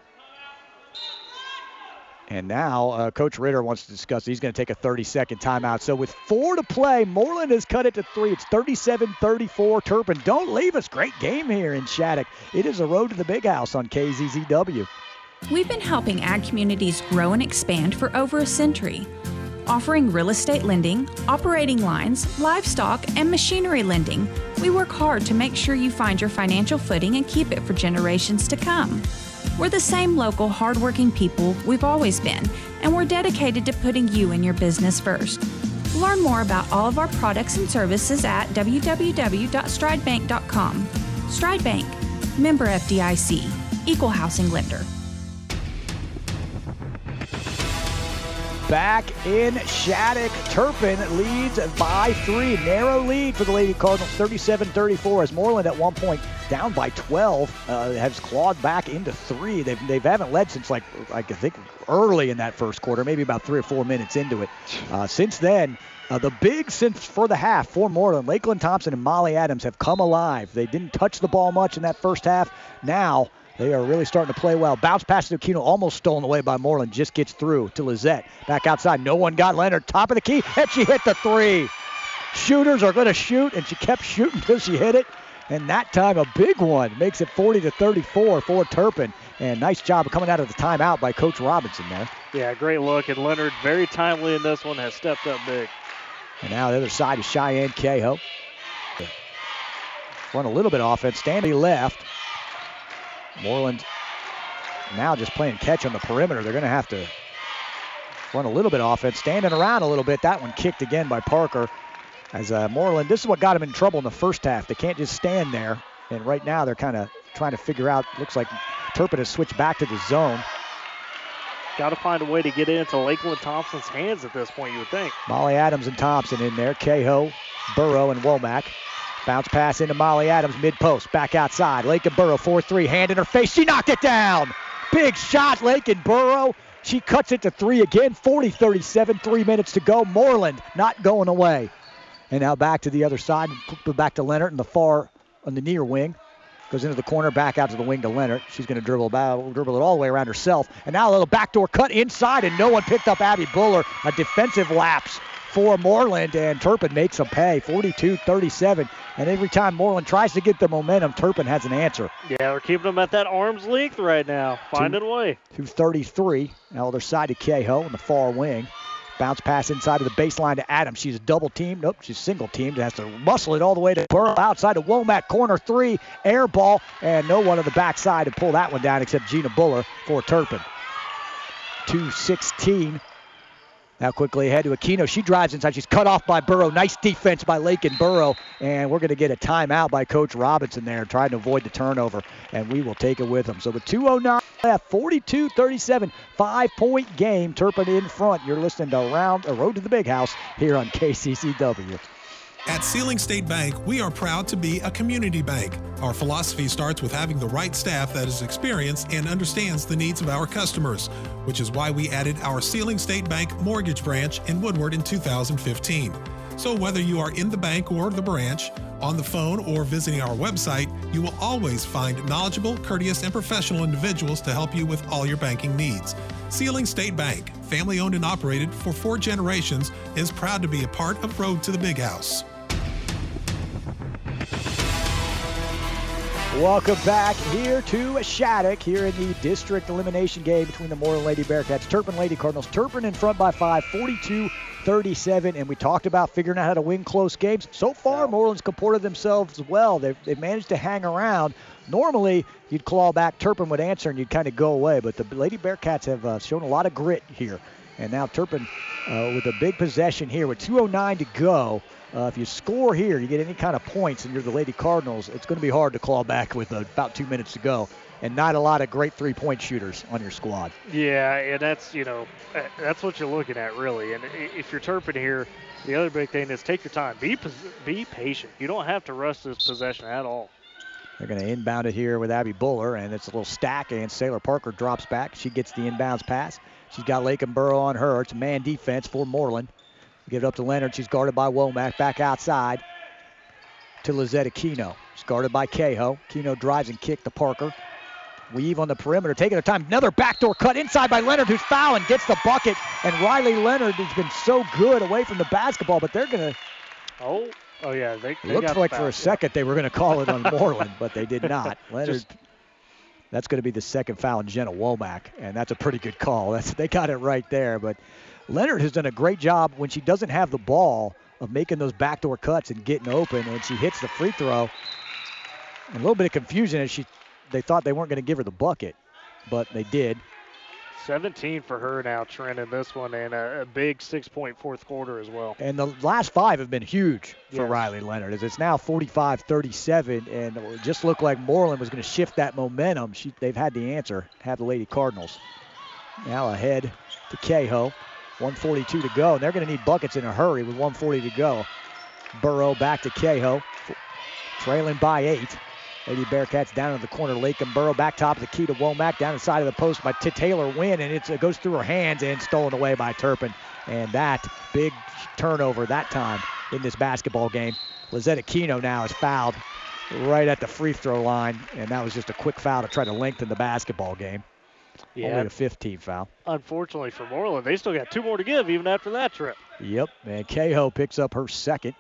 C: And now uh, Coach Ritter wants to discuss. He's going to take a thirty-second timeout. So with four to play, Moreland has cut it to three. It's thirty-seven thirty-four. Turpin, don't leave us. Great game here in Shattuck. It is a road to the big house on K Z Z W.
I: We've been helping ag communities grow and expand for over a century. Offering real estate lending, operating lines, livestock, and machinery lending, we work hard to make sure you find your financial footing and keep it for generations to come. We're the same local, hardworking people we've always been, and we're dedicated to putting you and your business first. Learn more about all of our products and services at w w w dot stride bank dot com. Stride Bank, member F D I C, equal housing lender.
C: Back in Shattuck, Turpin leads by three. Narrow lead for the Lady Cardinals, thirty-seven thirty-four, as Moreland at one point down by twelve uh, has clawed back into three. They've, they haven't led since, like, I think early in that first quarter, maybe about three or four minutes into it. Uh, since then, uh, the big since for the half for Moreland, Lakeland Thompson and Molly Adams have come alive. They didn't touch the ball much in that first half. Now they are really starting to play well. Bounce pass to Aquino, almost stolen away by Moreland. Just gets through to Lizette. Back outside. No one got Leonard. Top of the key, and she hit the three. Shooters are going to shoot, and she kept shooting until she hit it. And that time, a big one. Makes it forty to thirty-four for Turpin. And nice job of coming out of the timeout by Coach Robinson there.
D: Yeah, great look. And Leonard, very timely in this one, has stepped up big.
C: And now the other side is Cheyenne Cahoe. Run a little bit of offense. Stanley left. Moreland now just playing catch on the perimeter. They're going to have to run a little bit of offense, standing around a little bit. That one kicked again by Parker. As uh, Moreland, this is what got him in trouble in the first half. They can't just stand there. And right now they're kind of trying to figure out, looks like Turpin has switched back to the zone.
D: Got to find a way to get it into Lakeland Thompson's hands at this point, you would think.
C: Molly Adams and Thompson in there. Cahoe, Burrow, and Womack. Bounce pass into Molly Adams, mid-post, back outside. Lakeland Burrow, four three, hand in her face. She knocked it down. Big shot, Lakeland Burrow. She cuts it to three again, forty thirty-seven, three minutes to go. Moreland not going away. And now back to the other side, back to Leonard in the far, on the near wing. Goes into the corner, back out to the wing to Leonard. She's going to dribble about, dribble it all the way around herself. And now a little backdoor cut inside, and no one picked up Abby Buller. A defensive lapse for Moreland, and Turpin makes them pay, forty-two thirty-seven. And every time Moreland tries to get the momentum, Turpin has an answer.
D: Yeah, we're keeping them at that arm's length right now. Finding a way.
C: two thirty-three. Now other side to Cahoe in the far wing. Bounce pass inside of the baseline to Adams. She's double teamed. Nope, she's single teamed. Has to muscle it all the way to Burrow. Outside to Womack. Corner three. Air ball. And no one on the backside to pull that one down except Gina Buller for Turpin. two sixteen. Now quickly ahead to Aquino. She drives inside. She's cut off by Burrow. Nice defense by Lakin Burrow. And we're going to get a timeout by Coach Robinson there, trying to avoid the turnover. And we will take it with them. So the two oh nine left, forty-two thirty-seven, five-point game. Turpin in front. You're listening to Round, a Road to the Big House here on K C C W.
A: At Sealing State Bank, we are proud to be a community bank. Our philosophy starts with having the right staff that is experienced and understands the needs of our customers, which is why we added our Sealing State Bank mortgage branch in Woodward in two thousand fifteen. So whether you are in the bank or the branch, on the phone or visiting our website, you will always find knowledgeable, courteous, and professional individuals to help you with all your banking needs. Sealing State Bank, family owned and operated for four generations, is proud to be a part of Road to the Big House.
C: Welcome back here to Shattuck, here in the district elimination game between the Moreland Lady Bearcats, Turpin Lady Cardinals. Turpin in front by five, forty-two thirty-seven, and we talked about figuring out how to win close games. So far, Moreland's comported themselves well. They've, they've managed to hang around. Normally, you'd claw back, Turpin would answer, and you'd kind of go away, but the Lady Bearcats have uh, shown a lot of grit here. And now Turpin uh, with a big possession here with two oh nine to go. Uh, if you score here, you get any kind of points, and you're the Lady Cardinals, it's going to be hard to claw back with uh, about two minutes to go, and not a lot of great three-point shooters on your squad.
D: Yeah, and that's, you know, that's what you're looking at, really. And if you're Turpin here, the other big thing is take your time. Be be patient. You don't have to rush this possession at all.
C: They're going to inbound it here with Abby Buller, and it's a little stack, and Sailor Parker drops back. She gets the inbounds pass. She's got Lakin Burrow on her. It's a man defense for Moreland. Give it up to Leonard. She's guarded by Womack. Back outside to Lizette Aquino. She's guarded by Cahoe. Aquino drives and kicks to Parker. Weave on the perimeter, taking her time. Another backdoor cut inside by Leonard, who's fouling, gets the bucket. And Riley Leonard has been so good away from the basketball, but they're going to...
D: Oh, oh yeah. They, they
C: looked
D: got
C: like
D: the
C: for
D: foul,
C: a second they were going to call it on Moreland, but they did not. Leonard...
D: Just,
C: That's going to be the second foul on Jenna Womack, and that's a pretty good call. That's, they got it right there, but Leonard has done a great job when she doesn't have the ball of making those backdoor cuts and getting open, and she hits the free throw. And a little bit of confusion as she, they thought they weren't going to give her the bucket, but they did.
D: seventeen for her now, Trent, in this one, and a, a big six-point fourth quarter as well.
C: And the last five have been huge for
D: Yes.
C: Riley Leonard, as it's now forty-five thirty-seven, and it just looked like Moreland was going to shift that momentum. She, they've had the answer, have the Lady Cardinals. Now ahead to Cahoe, one forty-two to go, and they're going to need buckets in a hurry with one forty to go. Burrow back to Cahoe, trailing by eight. Lady Bearcats down in the corner. Lakin Burrow back top of the key to Womack. Down the side of the post by T- Taylor Wynn, and it's, it goes through her hands and stolen away by Turpin. And that big turnover that time in this basketball game. Lizette Aquino now is fouled right at the free throw line, and that was just a quick foul to try to lengthen the basketball game.
D: Yeah.
C: Only a fifteen foul.
D: Unfortunately for Moreland, they still got two more to give even after that trip.
C: Yep, and Cahoe picks up her second.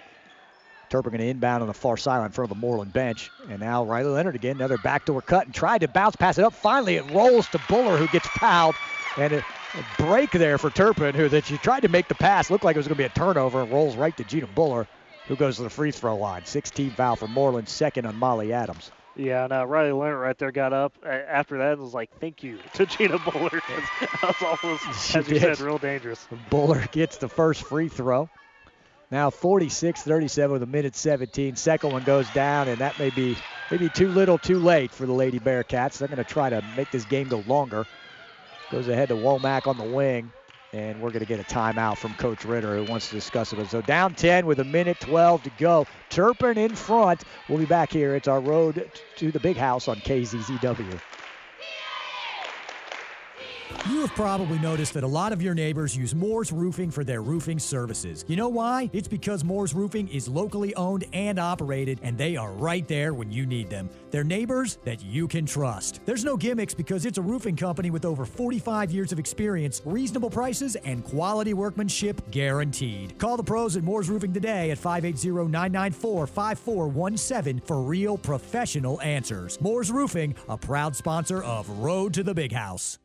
C: Turpin going to inbound on the far sideline in front of the Moreland bench. And now Riley Leonard again, another backdoor cut, and tried to bounce pass it up. Finally, it rolls to Buller, who gets fouled. And a, a break there for Turpin, who that she tried to make the pass. Looked like it was going to be a turnover, and rolls right to Gina Buller, who goes to the free throw line. sixteen foul for Moreland, second on Molly Adams.
D: Yeah, now Riley Leonard right there got up. After that, it was like, thank you to Gina Buller. That was almost, as you said, real dangerous.
C: Buller gets the first free throw. Now forty-six thirty-seven with a minute seventeen. Second one goes down, and that may be maybe too little, too late for the Lady Bearcats. They're going to try to make this game go longer. Goes ahead to Womack on the wing, and we're going to get a timeout from Coach Ritter, who wants to discuss it. So down ten with a minute twelve to go. Turpin in front. We'll be back here. It's our road to the Big House on K Z Z W.
E: You have probably noticed that a lot of your neighbors use Moore's Roofing for their roofing services. You know why? It's because Moore's Roofing is locally owned and operated, and they are right there when you need them. They're neighbors that you can trust. There's no gimmicks because it's a roofing company with over forty-five years of experience, reasonable prices, and quality workmanship guaranteed. Call the pros at Moore's Roofing today at five eight zero, nine nine four, five four one seven for real professional answers. Moore's Roofing, a proud sponsor of Road to the Big House.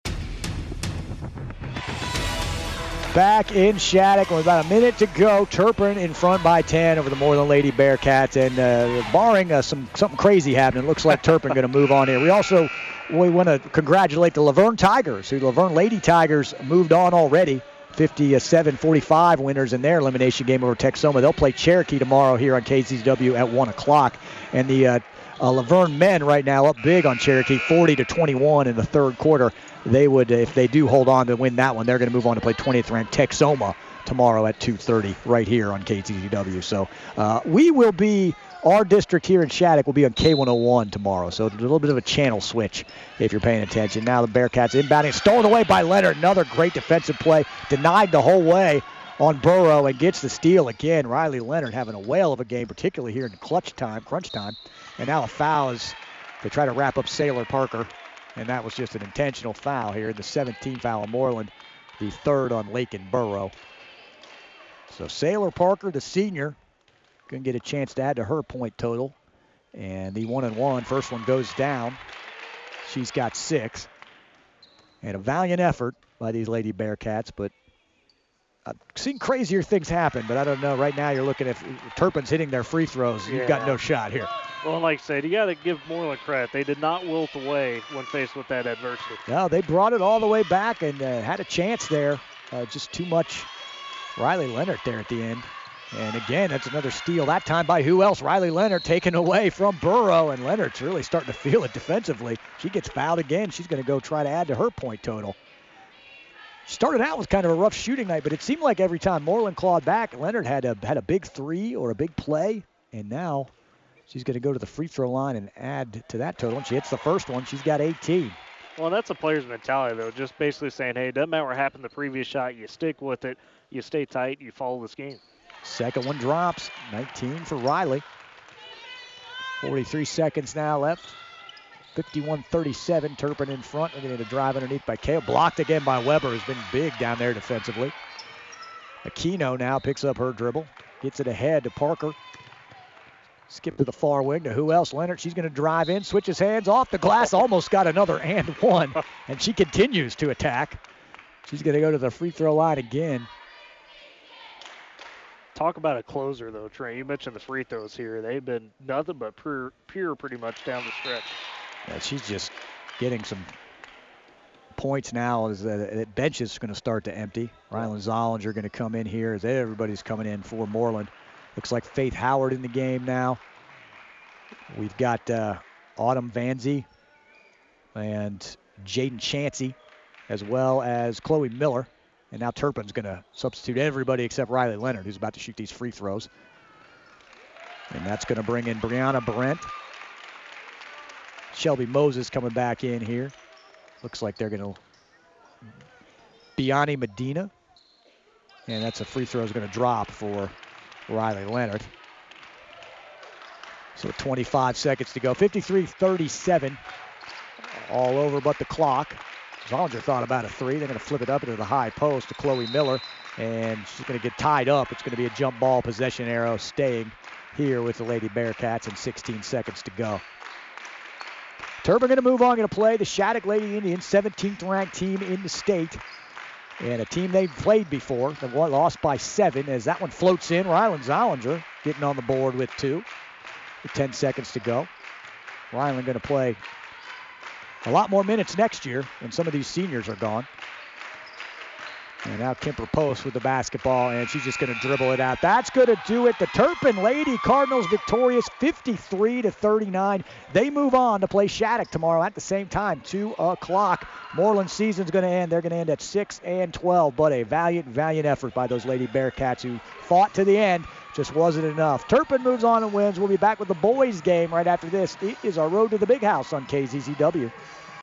C: Back in Shattuck with about a minute to go. Turpin in front by ten over the Moreland Lady Bearcats. And uh, barring uh, some something crazy happening, it looks like Turpin going to move on here. We also we want to congratulate the Laverne Tigers, who the Laverne Lady Tigers moved on already. fifty-seven forty-five winners in their elimination game over Texoma. They'll play Cherokee tomorrow here on K Z W at one o'clock. And the uh, uh, Laverne men right now up big on Cherokee, forty to twenty-one in the third quarter. They would, if they do hold on to win that one, they're going to move on to play twentieth ranked Texoma tomorrow at two thirty right here on K Z W. So uh, we will be, our district here in Shattuck will be on K one oh one tomorrow. So a little bit of a channel switch if you're paying attention. Now the Bearcats inbounding, stolen away by Leonard. Another great defensive play, denied the whole way on Burrow and gets the steal again. Riley Leonard having a whale of a game, particularly here in clutch time, crunch time. And now a foul as they try to wrap up Sailor Parker. And that was just an intentional foul here. The seventeenth foul on Moreland, the third on Lakin Burrow. So Sailor Parker, the senior, going to get a chance to add to her point total. And the one and one, first one goes down. She's got six. And a valiant effort by these Lady Bearcats, but I've seen crazier things happen, but I don't know. Right now you're looking at Turpin's hitting their free throws. You've
D: yeah.
C: got no shot here.
D: Well, like I said, you got to give Moreland credit. They did not wilt away when faced with that adversity.
C: No, they brought it all the way back and uh, had a chance there. Uh, just too much Riley Leonard there at the end. And again, that's another steal, that time by who else? Riley Leonard taken away from Burrow, and Leonard's really starting to feel it defensively. She gets fouled again. She's going to go try to add to her point total. Started out with kind of a rough shooting night, but it seemed like every time Moreland clawed back, Leonard had a, had a big three or a big play, and now she's going to go to the free throw line and add to that total. And she hits the first one. She's got eighteen.
D: Well, that's a player's mentality, though. Just basically saying, hey, it doesn't matter what happened the previous shot. You stick with it. You stay tight. You follow this game.
C: Second one drops. nineteen for Riley. forty-three seconds now left. fifty-one thirty-seven. Turpin in front. They're going to drive underneath by Kale. Blocked again by Weber, who's been big down there defensively. Aquino now picks up her dribble. Gets it ahead to Parker. Skip to the far wing to who else? Leonard. She's going to drive in, switches hands off the glass, almost got another and one, and she continues to attack. She's going to go to the free throw line again.
D: Talk about a closer, though, Trey. You mentioned the free throws here. They've been nothing but pure, pure pretty much down the stretch.
C: Yeah, she's just getting some points now as the bench is going to start to empty. Rylan Zollinger going to come in here as everybody's coming in for Moreland. Looks like Faith Howard in the game now. We've got uh, Autumn Vanzie and Jaden Chansey, as well as Chloe Miller. And now Turpin's going to substitute everybody except Riley Leonard, who's about to shoot these free throws. And that's going to bring in Brianna Brent. Shelby Moses coming back in here. Looks like they're going to Biani Medina. And that's a free throw is going to drop for Riley Leonard. So twenty-five seconds to go. fifty-three thirty-seven. All over but the clock. Zollinger thought about a three. They're going to flip it up into the high post to Chloe Miller. And she's going to get tied up. It's going to be a jump ball possession arrow staying here with the Lady Bearcats and sixteen seconds to go. Turpin going to move on, going to play the Shattuck Lady Indians, seventeenth ranked team in the state. And a team they've played before. They lost by seven as that one floats in. Rylan Zollinger getting on the board with two. With ten seconds to go. Rylan going to play a lot more minutes next year when some of these seniors are gone. And now Kemper Post with the basketball, and she's just going to dribble it out. That's going to do it. The Turpin Lady Cardinals victorious fifty-three to thirty-nine. They move on to play Shattuck tomorrow at the same time, two o'clock. Moreland's season's going to end. They're going to end at six and twelve, but a valiant, valiant effort by those Lady Bearcats who fought to the end. Just wasn't enough. Turpin moves on and wins. We'll be back with the boys game right after this. It is our Road to the Big House on K Z Z W.